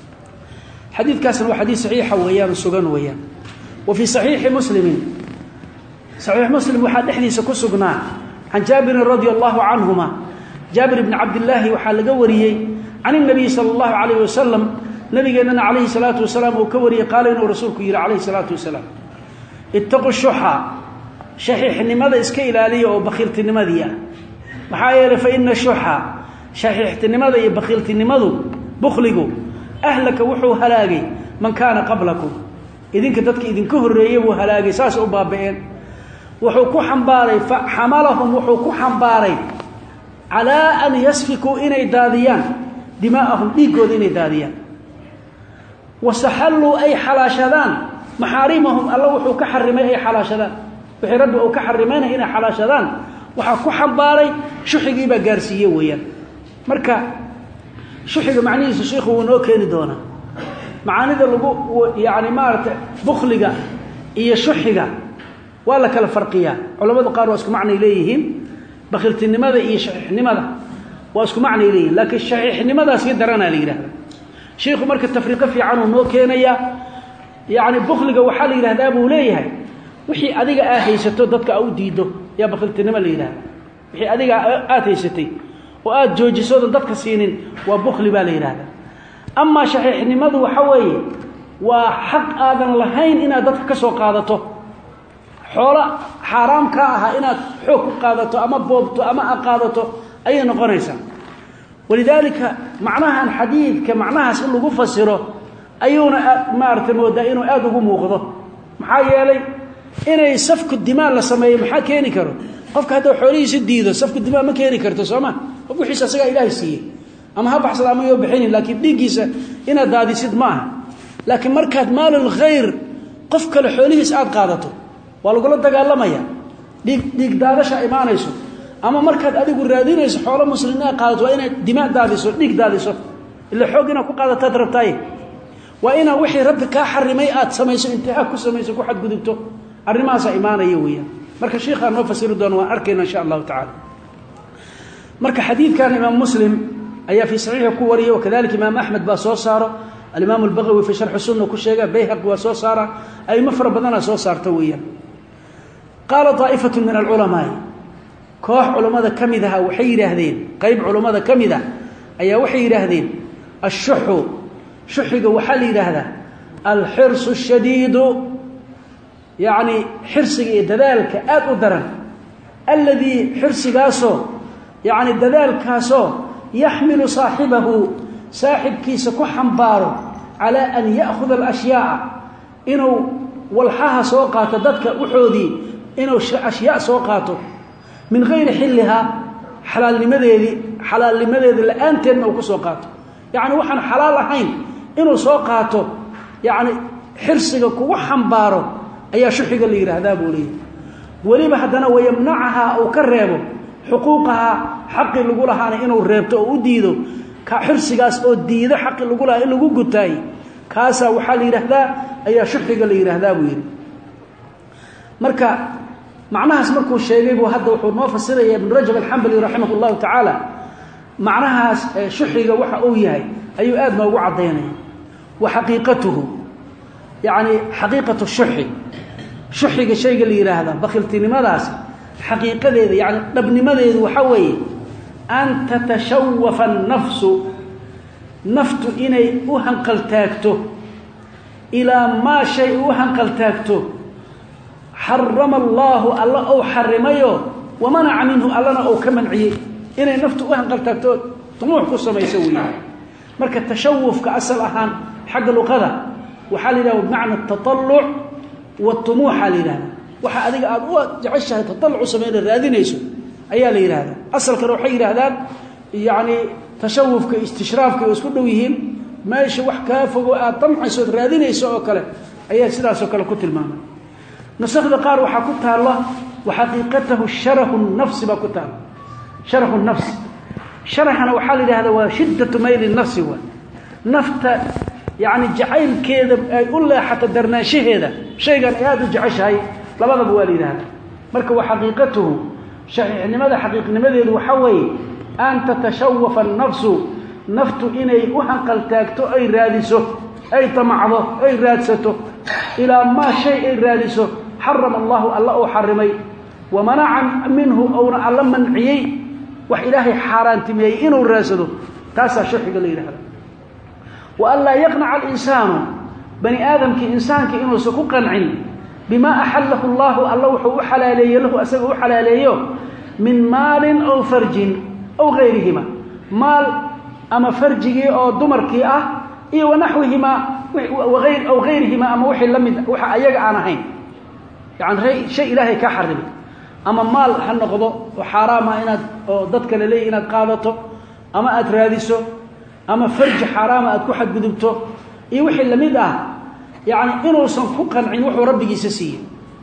حديث كاسر وحديث صحيح ويان السجن ويان وفي صحيح مسلم صحيح مسلم وحد حديث كسجنا عن جابر رضي الله عنهما جابر بن عبد الله وحال قوريه عن النبي صلى الله عليه وسلم نبينا عليه الصلاة والسلام وكوريه قال إنه رسولك يرى عليه الصلاة والسلام اتقوا الشحى شحيح لماذا اسكي إلالية وبخيلت لماذا محايا فإن الشحى شحيح لماذا يبخيلت لماذا بخلقوا أهلك وحو هلاقي من كان قبلكم إذن كتتك إذن كهر ريبو هلاقي ساس أبابين وحو كحنباري فحملهم وحو كحنباري على أن يسفكوا إني داديان دماءهم ديقود إني داديان وسحلوا أي حلاشدان محارمهم الله وحو كحرمي أي حلاشدان wixii rabbi uu ka xarimayna inay xalaashadaan waxa ku xambaaray shuxiga ba gaarsiiyay weeyaan marka shuxiga macnihiisu sheekhu uu noo keeni doona macaanida lagu yaani maarta bukhliga iyo shuxiga waa la kala farqiyaa culimadu qaar waa isku macnay leeyihiin bakhiltinimada iyo shuxnimada waa isku macnay leeyihiin laakiin shuxnimadaas iyo darana la yiraahdo sheekhu marka tafriiqa fiican uu noo keenaya yaani bukhliga waxa la yiraahdaa buu leeyahay wixii adiga ah haysato dadka u diido ya bakhiltinimo la yiraahdo wixii adiga aad haysatay oo aad joojiso dadka siinin waa bukhli baa la yiraahdaa ama shuxnimadu waxa weeye waa xaq aadan lahayn inaad dadka ka soo qaadato xoolo xaraam ka ah inaad xoog ku qaadato ama boobto ama aqaadato ay noqonaysaa walidaalika macnahan xadiidka macnahaas in lagu fasiro ayuuna maartay moodaa inuu aad ugu muuqdo maxaa yeelay inay safku dimaa la sameeyo maxaa keeni karo qofka hadda xoolihiisa diido safku dimaa ma keeni karto sooma qof wixiisa asaga ilaahay siiyay ama ha baxsada ama yoo bixin laakiin dhigiisa ina daadisid maaha laakiin markaad maalul khayr qof kale xoolihiisa aad qaadato waa lagu la dagaalamaya dhig dhig daadasha imaanayso ama markaad adigu raadinayso xoolo muslimiin qaadato waa inaad dimaa daadiso dhig daadiso ila xoogina ku qaadato rabtay waa ina wixii rabbi ka xarimay aad samayso intaa ku samayso ku xad gudubto arimaas imaanaya weeyaan marka sheekha noo fasiri doon waan arkayna insha Allah ta'ala marka xadiidkan imaam muslim ayaa fi sahih ku wariyo kadalika imaam ahmed ba soo saaro al-imam al-baghawi fi sharh sunnah ku sheega bayhaqi wa soo saara ay mafra badana soo saarta weeyaan qala ta'ifatu min al-ulama koox culimada kamidaha waxay yiraahdeen qayb culimada kamida ayaa waxay yiraahdeen ash-shuhu shuhiga waxa la yiraahdaa al-hirsu ash-shadid يعني حرصي دلالك آد أدرن الذي حرصي قاسو يعني دلالك قاسو يحمل صاحبه صاحب كيس كحن بارو على أن يأخذ الأشياء إنه والحاها سوقات ضدك أحودي إنه أشياء سوقاته من غير حلها حلال لماذا حلال لماذا الآن تنمو كسوقاته يعني وحن حلال حين إنه سوقاته يعني حرصي كحن بارو ayaa shuxiga la yiraahdaa booliye waliba hadana wayamnaha oo ka reebo xuquuqaha xaqi lagu lahaana inuu reebto oo u diido ka xirsigaas oo diido xaqi lagu lahaa in lagu gutay kaasa waxa la yiraahdaa ayaa shuxiga la yiraahdaa buu yiri marka macnahaas markuu sheegay buu hadda wuxuu noo fasiraya ibn rajab al-hanbali rahimahullahu ta'ala macnahaas shuxiga waxa uu yahay ayuu aad ma ugu cadeynay wa haqiiqatuhu يعني حقيقة الشح شحق شيء اللي يراهدا بخلتني مداس حقيقة ذي يعني ابن مدى وحوي أن تتشوف النفس نفت إني أهنقل تاكته إلى ما شيء أهنقل تاكته حرم الله الله أو حرميه ومنع منه الله أو كمنعيه إني نفت أهنقل تاكته طموح قصة ما يسويه مركة التشوف كأسل أهان حق الوقذة وحال له بمعنى التطلع والطموح لله waxa adiga aad u jeceshahay tatalluu sameeyay raadinayso ayaa la yiraahdaa asalka ruuxay yiraahdaan yaani tashawufka istishraafka isku dhow yihiin meesha wax ka fogo aad tamxayso raadinayso oo kale ayaa sidaas oo kale ku tilmaamay nasakhdha qaar waxa ku taala waxa xaqiiqatuhu sharahu an-nafs ba ku taala sharahu an-nafs sharahana waxa la yiraahdaa waa shiddatu mayl an-nafs wa nafta يعني جعيل كذا يقول له حتى درناشهده شيئا aad u jeceshahay labada waalidana marka waa xaqiiqatuhu shaynimada xaqiiqnimadeedu waxa weey an tatashawaf an-nafs naftu inay u hanqal taagto ay raadiso ay tamacdo ay raadsato ila ma shay ay raadiso harram Allah Allah oo xarimay wa mana'a minhu aw alla man'iyay wax ilaahi xaaraantimay inuu raadsado taasa shuxiga la yiraahdo وألا يقنع الإنسان بني آدم كإنسان كإنه سكو قنعين بما أحله الله الله وحو حلاليه له أسأله حلاليه من مال أو فرج أو غيرهما مال أما فرجه أو دمركي أه إيه ونحوهما وغير أو غيرهما أما وحي لمد وحي أيق عنهين يعني شيء إلهي كحرم أما مال حنقضه وحرام إناد ضدك للي إناد قادته أما أترادسه أما فرج حرام أد كحد قدبته إيه وحي لمد أه يعني إنه سنفقا عن وحو ربي جسسيه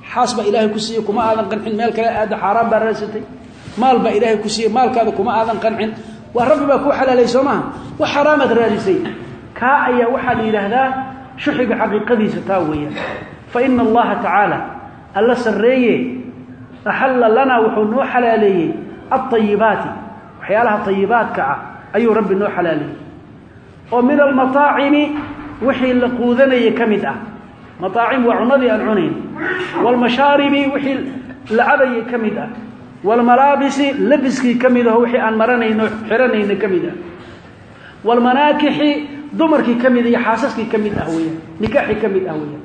حاسب إلهي كسي كما آذن قنحن مالك لا آد حرام برستي مال با إلهي كسي مالك هذا كما آذن قنحن ورب با كو حلال يسمعها وحرام دراسي كا أي وحل إلى هذا شحق حقيقة ستاوية فإن الله تعالى الله سريه أحل لنا وحنو حلاليه الطيبات وحيالها طيبات كعه أي رب نو حلاليه ومن المطاعم وحي لقوذني كمدة مطاعم وعنضي العنين والمشارب وحي لعبي كمدة والملابس لبسكي كمدة وحي أن مرنين حرنين كمدة والمناكح ضمركي كمدة حاسسكي كمدة هوية نكاحي كمدة هوية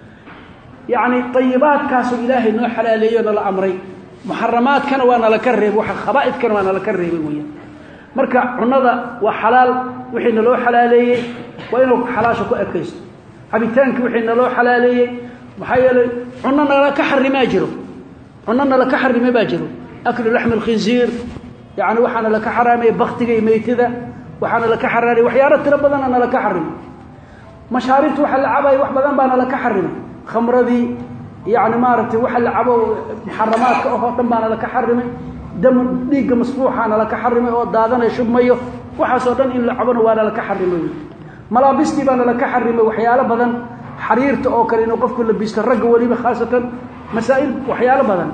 يعني طيبات كاسو إلهي نو حلاليه الأمرين محرمات كان وانا لكرب وخبائث كان وانا لكرب ويا marka cunada waa xalaal wixii loo xalaaleeyay waa inuu xalaasho ku ekaysto habitaanka wixii loo xalaaleeyay waxa yeelay cunana la ka xarima jiro cunana la ka xarima ba jiro aklu lahm al-khinzir yani waxana la ka xaraamay baqtiga meeytada waxana la ka xaraari waxyaaro tira badan ana la ka xarima mashaariibtu waxa la cabay wax badan baana la ka xarima khamradii yani maartay waxa la cabo muharramaadka oo dhan baana la ka xarimay دم ديق مصفوحة أنا لك حرمه ودادنا شب ميه وحصدن إن لعبنا وأنا لك حرمه ملابستي بأنا لك حرمه وحياله بدن حريرت أوكل إنه قف كل بيست الرجل ولي خاصة مسائل وحياله بدن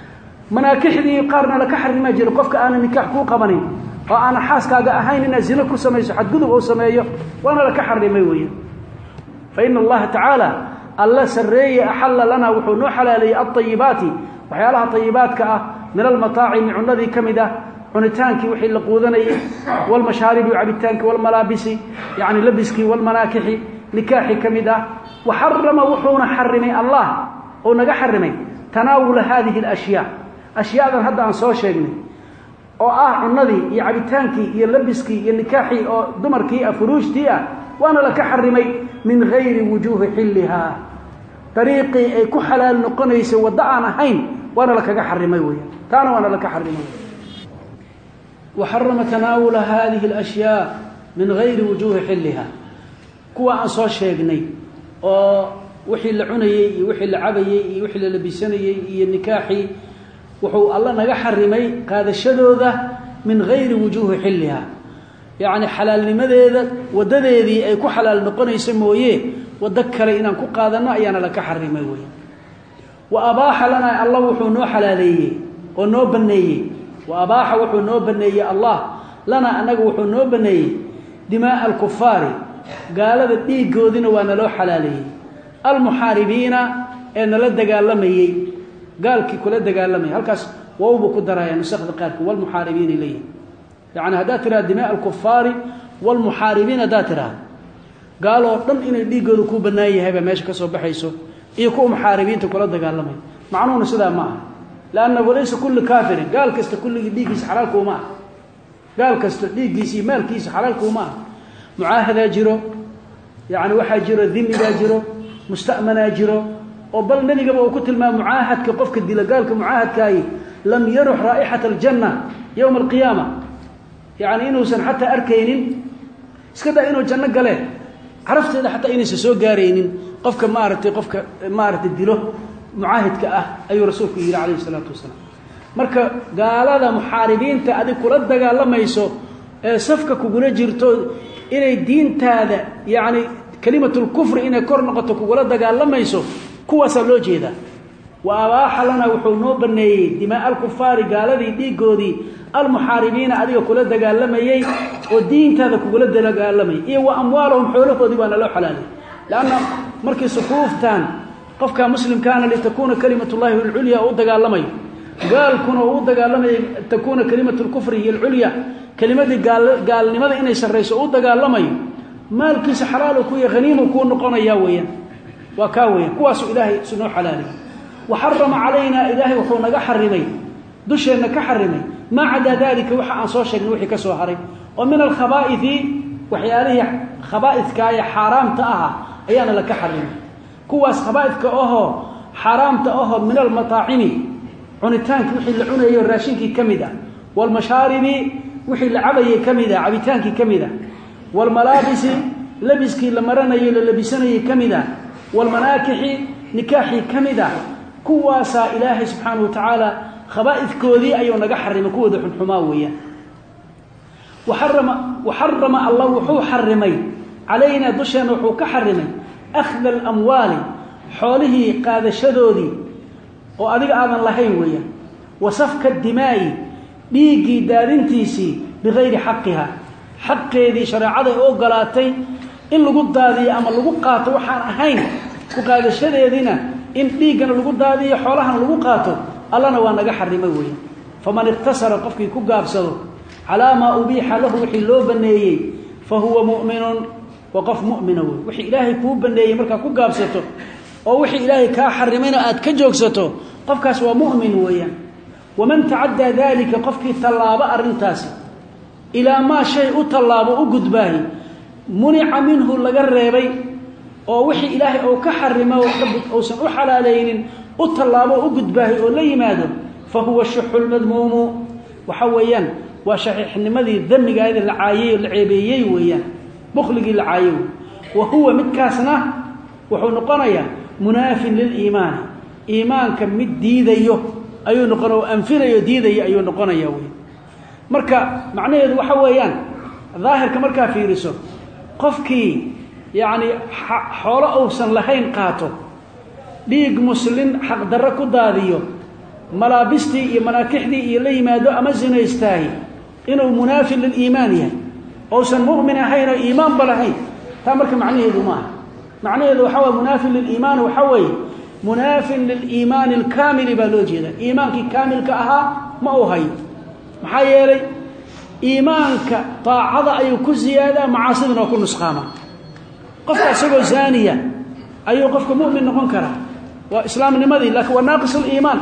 مناكح دي قارنا لك حرمه جل قفك أنا نكاح كو قبني وأنا حاس كاجا أهين نزلك وسمي حد جذب أو سميه وأنا لك حرمه ويا فإن الله تعالى الله سرية أحل لنا وحنو حلالي الطيبات وحيالها طيبات كأ من المطاعم عنذي كمدة عنتانك وحي لقوذني والمشارب وعبتانك والملابس يعني لبسك والمناكح نكاحي كمدة وحرم وحون حرمي الله ونقى حرمي تناول هذه الأشياء أشياء هذا عن صور شيئني أو آه عنذي يعبتانك يلبسك ينكاحي أو دمرك أفروشتي وأنا لك حرمي من غير وجوه حلها طريقي أي كحلال نقنيس ودعنا هين وأنا لك حرمي ويا كان وأنا لك حرمي وحرم تناول هذه الأشياء من غير وجوه حلها كوا عن صور شيقني أو وحي العني وحي العبي وحي اللبسني النكاحي وحو الله نجا حرمي هذا الشذوذة من غير وجوه حلها يعني حلال لماذا ودذي أي كو حلال نقنا يسموه وذكر إن كو قادنا أيانا لك حرمي ويا وأباح لنا الله وحو نو حلاليه ونو بنيه وأباح وحو نو بنيه الله لنا أنك وحو نو بنيه دماء الكفار قال ذا ديق قودين وانا لو حلاليه المحاربين إن لدى قال لميه قال كي كل لدى قال لميه هل كاس ووبو كدرايا نسخذ قالك والمحاربين إليه يعني هذا ترى دماء الكفار والمحاربين داترها قالوا دم إن ديق قودو كو بنيه هيبا ماشي كسو بحيسو يكون محاربين تقول هذا قال لمي معنون سدا معه لأنه ليس كل كافر قال كست كل ديقيس حلالك وما قال كست ديقيس مالكيس حلالك وما معاهدة جرو يعني واحد جرو ذمي جرو مستأمنة جرو وبل نبي قبل وكتل ما معاهد كقفك الدين قال كمعاهد كاي لم يروح رائحة الجنة يوم القيامة يعني إنه سن حتى أركينين اسكدا إنه الجنة قاله عرفت إذا حتى إنه سسوق قارينين قفك ما أردت قفك ما أردت الديله معاهد كأه أي رسولك عليه الصلاة والسلام مركا قال هذا محاربين تأذي كرد قال لما يسو صفك كقول جرتو إلى الدين هذا يعني كلمة الكفر إن كرنقة كقول قال لما يسو كوس اللوجي ذا وأباح لنا وحنو بني دماء الكفار قال ذي دي قودي المحاربين أذي كرد قال لما يي والدين هذا كقول قال لما يي وأموالهم حولك وديبان له حلالي لأن مركي صفوف تان قفك مسلم كان لتكون كلمة الله العليا ودقال لمي قال كنوا ودقال لمي تكون كلمة الكفر هي العليا كلمة قال قال لماذا إني سريس ودقال لمي مالك سحلال وكوي غنيم وكون نقنا ياويا وكاويا كواس إلهي سنو حلالي وحرم علينا إلهي وحونا حرمي دش إنك حرمي ما عدا ذلك وحى عن صوشك نوحي كسوهري ومن الخبائث وحياليه خبائث كاية حرام تأها أيانا لك حرمي كواس خبائث كأوه حرام تأوه من المطاعم عنتانك وحي العني والراشينك كمدا والمشارب وحي العبي كمدا عبيتانك كمدا والملابس لبسك لمرنا يلبسني كمدا والمناكح نكاحي كمدا كواسا إلهي سبحانه وتعالى خبائث كودي أيو نجا حرم كود حماوية وحرم وحرم الله وحو حرمي علينا دشنا وحو كحرمي أخذ الأموال حوله قاد شدودي وأديك آذن الله ويا وسفك الدماء بيجي دارنتيسي بغير حقها حق ذي شريعة أوقلاتي إن لقد هذه أما لقد قاتوا وحان أهين وقاد شدودنا إن بيجنا لقد هذه حولها لقد قاتوا الله نوانا حرمي ويا فمن اقتصر قفك كقابسه على ما أبيح له وحي لو بنيي فهو مؤمن وقف مؤمن وحي إلهي كو بنيي مركا كو قابسته أو وحي إلهي كا حرمين آد كجوكسته قفكاس ومؤمن ويا ومن تعدى ذلك قفك ثلاب أرنتاسي إلى ما شيء طلاب أقدباه منع منه لقربي أو وحي إلهي أو كحرمه وحبت أو سنو حلالين أطلاب أقدباه أو لي ماذا فهو الشح المذموم وحويا وشحيح نمذي الذنب قاعد العايي العيبيي ويا بخلق العايي وهو متكاسنا وحو نقنيا مناف للإيمان إيمان كمد ديديه أيو نقنو أنفريو ديديه أيو نقنيا ويا مركا معناه وحويان ظاهر كمركا في رسول قفكي يعني حول أوسن لهين قاتو ليق مسلم حق دركو داديو ملابستي iyo manaakiixdii iyo la yimaado ama zinaystaay inuu munaafi lil iimaan yahay oo san mu'min ahayna iimaan balahay ta marka macnaheedu ma macnaheedu waxa waa munaafi lil iimaan waxa way munaafi lil iimaan al kaamil ba loo jeedaa iimaanki kaamilka aha ma uu hay maxaa yeelay iimaanka taacada ay ku ziyaada macaasidna ku nusqaama qofka isagoo zaaniya ayuu qofka mu'min noqon karaa waa islaamnimadii laakiin waa naaqis al iimaan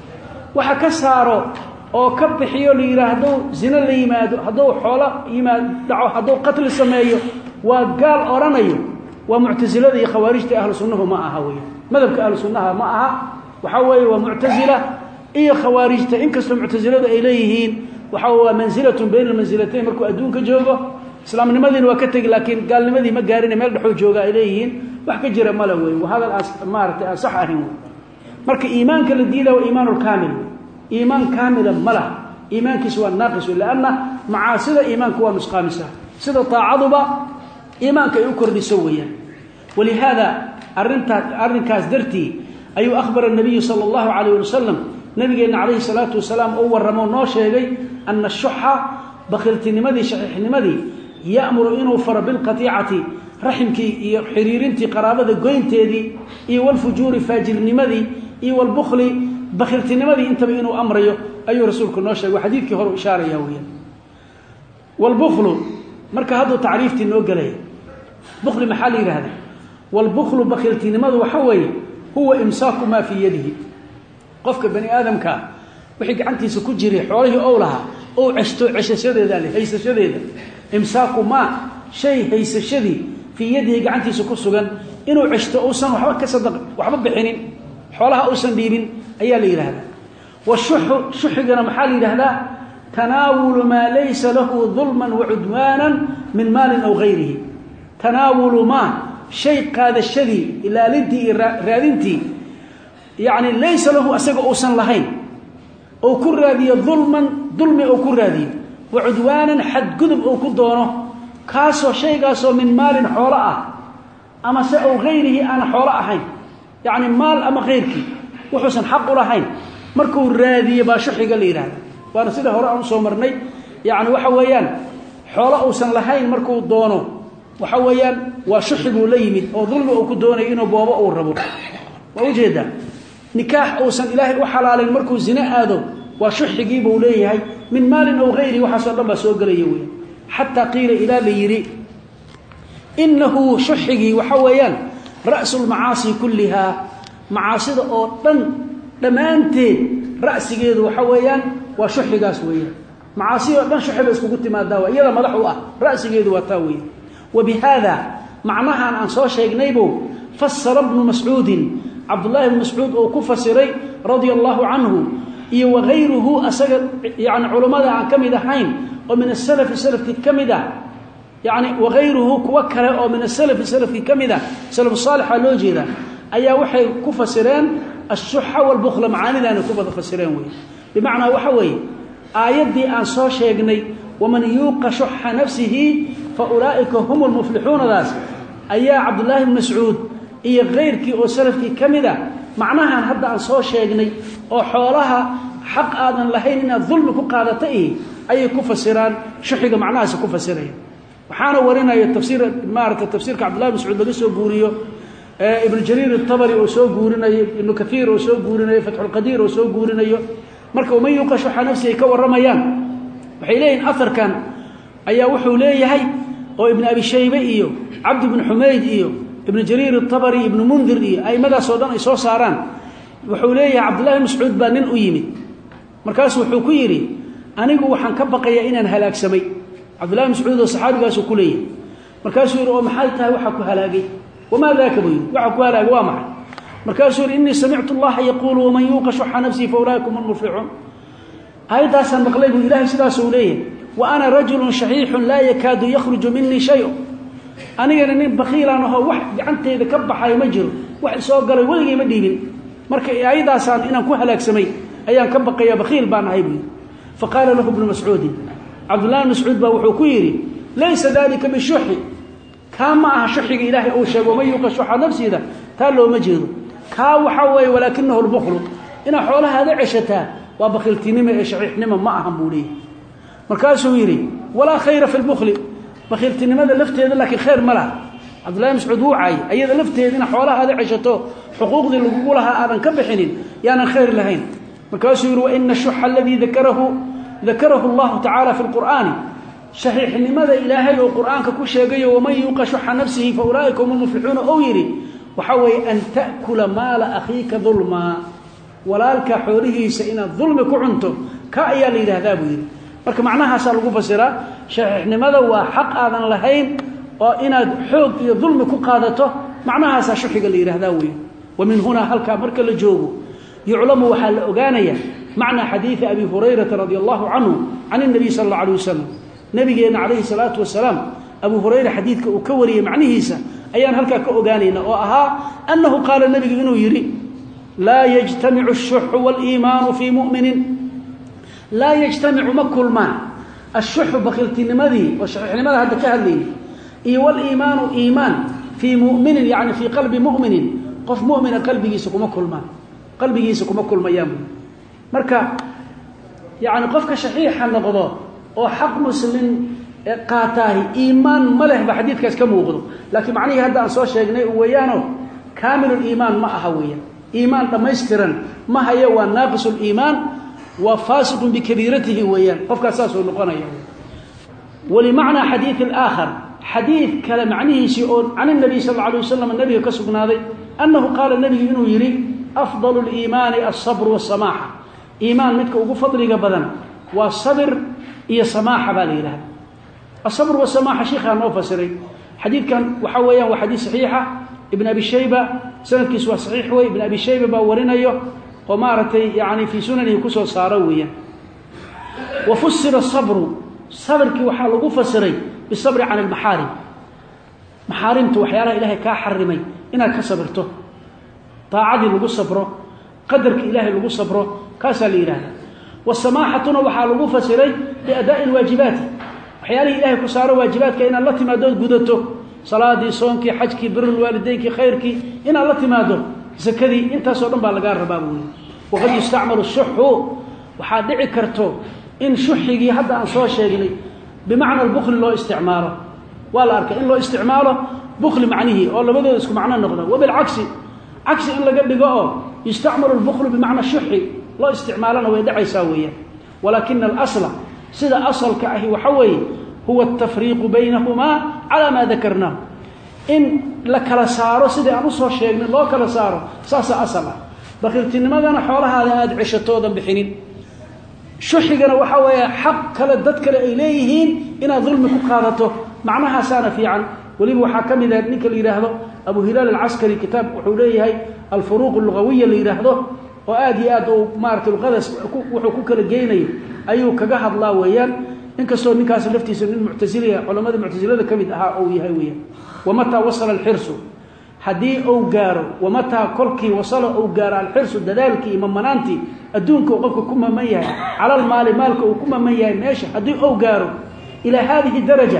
waxa ka saaro oo ka bixiyo liiraahdo zina la yimaado hadoo xoolo yimaado dhaco hadoo qatl sameeyo waa gaal oranayo waa mu'tazilada iyo khawaarijta ahlu sunnaha ma aha weey madhabka ahlu sunnaha ma aha waxa weey waa mu'tazila iyo khawaarijta inkastoo mu'tazilada ay leeyihiin waxa waa manzilatun bayna manzilatayn markuu adduunka joogo islaamnimadina waa ka tagi laakiin gaalnimadii ma gaarin meel dhaxo jooga ay leeyihiin wax ka jira mala weey waa hadal maartay sax ahin marka iimaanka la diidaa waa iimaanul kaamil iimaan kaamil mala iimaankiisu waa naaqis laana macaasida iimaanku waa nusqaamisa sida taacaduba iimaanka ay u kordhiso weeyaan walihada arinta arinkaas dartii ayuu akhbar an-nabiy sallallahu alayhi wasallam nabigeena alayhi salatu wasalaam oo waramo noo sheegay anna shuha bakhiltinimadii shahiixnimadii yaamuru inuu fara bil qati'ati rahimki iyo xiriirintii qaraabada goynteedii iyo wal fujuri faajirnimadii iyo wal bukhli bakhiltinimadii inta inuu amrayo ayuu rasuulku noo sheegay xadiidkii hore ishaaraya weeyaan wal bukhlu marka haduu taariiftii noo galay bukhli maxal yiraahdo wal bukhlu bakhiltinimadu waxa weeye huwa imsaaku ma fi yadihi qofka bani aadamka wixii gacantiisa ku jiray xoolihii oo laha oo ceshto ceshashadeeda leh haysashadeeda imsaaku ma shay haysashadii fi yadihi gacantiisa ku sugan inuu ceshto oo san waxba ka sadaq waxba bixinin xoolaha oo san dhiibin ayaa la yiraahdaa washuhu shuhigana maxal yiraahdaa tanaawul ma laysa lahu dhulman wa udwanan min maalin aw ghayrihi tanaawul ma shay qaadashadi ila lidii raadintii يعني ليس له أسق أوسن لهين أو كرادي ظلما ظلم أو كرادي وعدوانا حد قذب أو كدونه كاسو شيء كاسو من مال حوراء أما سأو غيره أنا حوراء هين يعني مال أما غيرك وحسن حق لهين مركو الرادي باشحي قال لي هذا وأنا سيده هراء صومرني يعني وحويان حوراء أوسن لهين مركو دونه وحويان وشحي ليمد أو ظلم أو كدونه إنه بابا أو الربو ووجده نكاح أوسن إلهي وحلال المركو الزنا هذا وشحقي بوليه من مال أو غيره وحصل الله سوق ليوي حتى قيل إلى ليري إنه شحقي وحويان رأس المعاصي كلها معاصي أو طن لما أنت رأس جيد وحويان وشحقا سويا معاصي طن شحق بس قلت ما داوى يلا ملحوة رأس جيد وتاوي وبهذا معناها أن صار شيء نيبو فسر ابن مسعود عبد الله بن مسعود أو كفسري رضي الله عنه وغيره أسجد يعني علماء عن كمدة حين ومن السلف السلف كمدة يعني وغيره كوكر أو من السلف السلف كمدة سلف الصالح لوجيدا أي وحي كفسرين الشح والبخل معاني لا نكوبة فسرين وي بمعنى وحوي آيدي أن سو شيغني ومن يوق شح نفسه فأولئك هم المفلحون ذاس أيا عبد الله بن مسعود إيه غيرك أو سلفك كمذا معناها هذا أن سو شيغني أو حولها حق آذن لهين إن الظلم كقادته أي كفسران شحق معناها سكفسرين وحانا ورينا التفسير مارة التفسير كعبد الله بن مسعود لسه بوريو آه ابن جرير الطبري وسو غورنا ابن كثير وسو غورنا فتح القدير وسو غورنا marka uma yuqasho xanafsi ka waramayaan waxay leeyeen afarkan ayaa wuxuu leeyahay oo ibn abi shayba iyo abd ibn humayd iyo ibn jarir at-tabari ibn mundir iyo ay madaas oo dhan ay soo saaraan wuxuu leeyahay abdullah ibn mas'ud baa nin u yimid markaas wuxuu ku yiri anigu waxaan ka baqayaa inaan halaagsamay abdullah ibn mas'ud oo saxaabigaas ku leeyahay markaas uu yiri oo maxay tahay waxa ku halaagay wama daaka buu waxa ku halaagay waa maxay markaas uu inni sami'tu Allah yaqulu wa man yuqashu nafsi fa ulaikum al-muflihun ayda san maqlaybu ilaahi sidaas uu leeyahay wa ana rajulun shahihun la yakadu yakhruju minni shay'un aniga nin bakhiilan oo wax gacanteyda ka baxay ma jiro wax soo galay waligii ma dhiibin marka ayda san inaan ku halaagsamay ayaan ka baqaya bakhiil baan ahay buu faqala lahu ibn mas'ud abdullah ibn mas'ud baa wuxuu ku yiri laysa dalika bishuhi kama shuhiga ilaahi oo sheego ma yuqashu nafsiida taa loo ma jeedo ka waxa way walakinahu al-bukhl ina xoolaha hada cishata wa bakhiltinima ee shaxiixnima ma ahan buulii markaasuu yiri wala khayra fi al-bukhl bakhiltinimada lafteeda laakiin khayr mala abdullah mas'ud waay ayada lafteeda ina xoolaha hada cishato xuquuqdii lagu laha aadan ka bixinin yaana khayr lahayn markaasuu yiri wa inna shuhha alladhi dhakarahu dhakarahu Allah ta'ala fi al-Qur'an shaxiixnimada ilaahay oo quraanka ku sheegayo waman yuqashu nafsihi fa ulaa'ika humul muflihun oo yiri وحوي أن تأكل مال أخيك ظلما walaalka xoolihiisa inaad dulmi ku cunto ka ayaa la yiraahdaa buu yiri marka macnaha asaa lagu fasiraa shaxiixnimada waa xaq aadan lahayn oo inaad xoog iyo dulmi ku qaadato macnaha asaa shuxiga la yiraahdaa weey ومن هنا halka marka la joogo yuclamu waxa la ogaanaya macna xadiis abi hurayra radiyallahu anhu an nabi sallallahu alayhi wasallam nabigeena alayhi salatu wasalam abu hurayra xadiidka uu ka wariyay macnihiisa ayaan halka ka ogaanayna oo ahaa annahu qaala nabigu inuu yiri la yajtami'u ash-shuh wal-iiman fi mu'min la yajtami'u makulman ash-shuh bakhiltinimadi wa shahiixnimada hada ka hadlay iyo wal-iiman iiman fi mu'min yani fi qalbi mu'min qof mu'min qalbigiisa kuma kulmaan qalbigiisa kuma kulmayaan marka yani qofka shahiixa noqdo oo xaq muslim qaataahi iimaan ma leh ba xadiidkaas ka muuqdo laakiin macnaheedu hadda aan soo sheegnay weeyano kaamilul iimaan ma aha weeyaan iimaan dhameystiran ma haya waa naaqisul iimaan wa fasiqun bi kabiratihi weeyaan qofka saas uu noqonayo wali macna xadiith al-aakhar xadiith kala macnihiisi oo an nabi sallallahu alayhi wasallam nabiga ka sugnaaday annahu qala nabiga inuu yiri afdalul iimaan as-sabr was-samaaha iimaan midka ugu fadliga badan waa sabr iyo samaaha baa la yiraahdaa الصبر والسماحة شيخها نوفسري حديث كان وحويا وحديث صحيحة ابن أبي شيبة سنة كسوة صحيح وي ابن أبي شيبة باورنا يه ومارتي يعني في سننه كسوة صارويا وفسر الصبر صبر كي وحالقو فسري بالصبر عن المحارم محارمته وحيالها إلهي كاحرمي إنا كصبرته طاعدي لقو صبره قدرك إلهي لقو صبره كاسا لإله والسماحة وحالقو فسري بأداء الواجبات waxyaalaha ilaahay ku saaro waajibaadka in Allah timaado gudato salaadii soonki xajki birrul waalideenki khayrki in Allah timaado zakadii intaas oo dhan baa laga rabaa buu waqad yustacmalu ash-shuhu waxa dhici karto in shuhigi hadda aan soo sheegnay bimaana al-bukhl loo isticmaalo wala arka in loo isticmaalo bukhl macnihi oo labadooda isku macna noqdo wabil aksi aksi in laga dhigo oo yustacmalu al-bukhl bimaana shuhi loo isticmaalana way dhacaysaa weeyaan walakin al-asla sida asalka ahi waxa weey huwa at-tafriiq baynahuma ala ma dhakarna in la kala saaro sida aan soo sheegnay loo kala saaro saasa asala bakhiltinimadana xoolahaada aad cishadooda bixinin shuhigana waxa weey xaq kala dad kale ay leeyihiin ina dulmi ku qaadato macnaha saana fiican waliba waxa kamid ah ninka la yiraahdo Abu Hilal al-Askari kitab wuxuu leeyahay al-furuq al-lughawiyya la yiraahdo oo aad iyo aad oo maartay luqadaas wuxuu ku kala geenayo ayuu kaga hadlaa weeyaan inkastoo ninkaas laftiisa nin mu'taziliya culimada mu'tazilada kamid aha oo yahay weeyaan wamata wasala al-hirsu haddii uu gaaro wamataa kolkii wasala uu gaaro alxirsu dadaalkii mamanaantii adduunka uu qofka ku maman yahay cala almaali maalka uu ku maman yahay meesha haddii uu gaaro ilaa haadihi daraja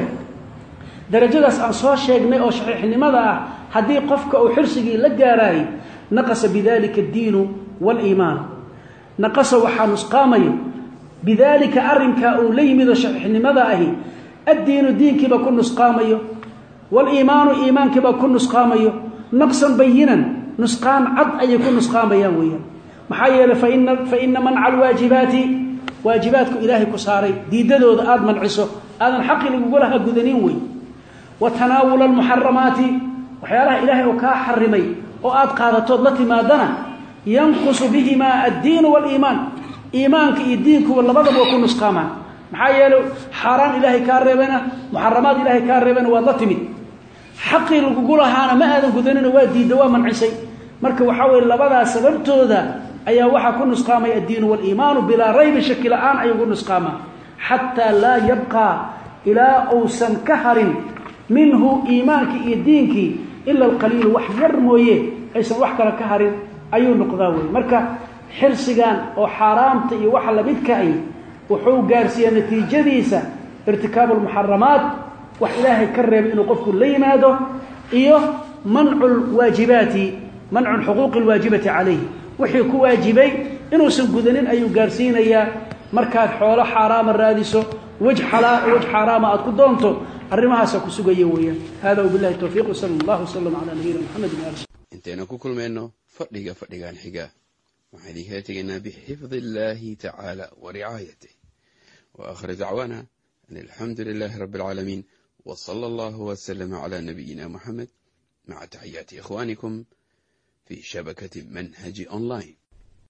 darajadaas aan soo sheegnay oo saxiixnimada ah haddii qofka uu xirsigii la gaaraayay naqasa bidalika addiinu waaliimaan naqasa waxaa nusqaamayo bidalika arrinkaa uu la yimido saxiixnimada ahi addiinu diinkiiba ku nusqaamayo waaliimaanu iimaankiiba ku nusqaamayo naqsan bayinan nusqaan cad ayay ku nusqaamayaan weeyaan maxaa yeelay faina faina manca alwaajibaati waajibaadku ilaahay ku saaray diidadooda aada manciso aadan xaqi lagugu laha gudanin wey wa tanaawula almuxaramaati waxyaalaha ilaahay oo kaa xarimay oo aad qaadatood la timaadana yanqusu bihimaa addiinu waaliimaan iimaanka iyo diinkuwa labadaba waa ku nusqaamaan maxaa yeelay xaaraan ilaahay kaa reebana muxaramaad ilaahay kaa reebana waad la timid xaqii lagugu lahaana ma aadan gudanina waa diidda waa mancisay marka waxaa weye labadaas sababtooda ayaa waxaa ku nusqaamay addiinu waaliimaanu bilaa raybi shaki la-aan ayuu ku nusqaamaa xataa laa yabqaa ilaa uusan ka harin minhu iimaankii iyo diinkii ila alqaliilu wax yar mooye aysan wax kale ka harin ayuu noqdaa wey marka xirsigan oo xaaraamta iyo waxa lamidka ay wuxuu gaarsiiyaa natiijadiisa irtikaabu almuxaramaat wax ilaahay ka reebay inuu qofku la yimaado iyo mancu lwaajibaati mancu lxuquuqi alwaajibati calayhi wixii ku waajibay inuusan gudanin ayuu gaarsiinayaa markaad xoolo xaaraama raadiso waj xalaa waj xaaraama aad ku doonto arrimahaasa ku sugaya weeyaan hada wabillahi tawfiiq sala allahu wasalam calaa nabiyina maxamed wa ali intayna ku kulmayno fadhiga fadhigan xiga waxaan idinkaga tegaynaa bixifdi illaahi tacaala wa ricaayatih wa aakhir dacwaana an alxamdu lilaahi rabbi alcaalamiin wa sala allahu wasalama calaa nabiyina muxamed maca taxiyaati ikhwaanikum fi shabakati manhaji online.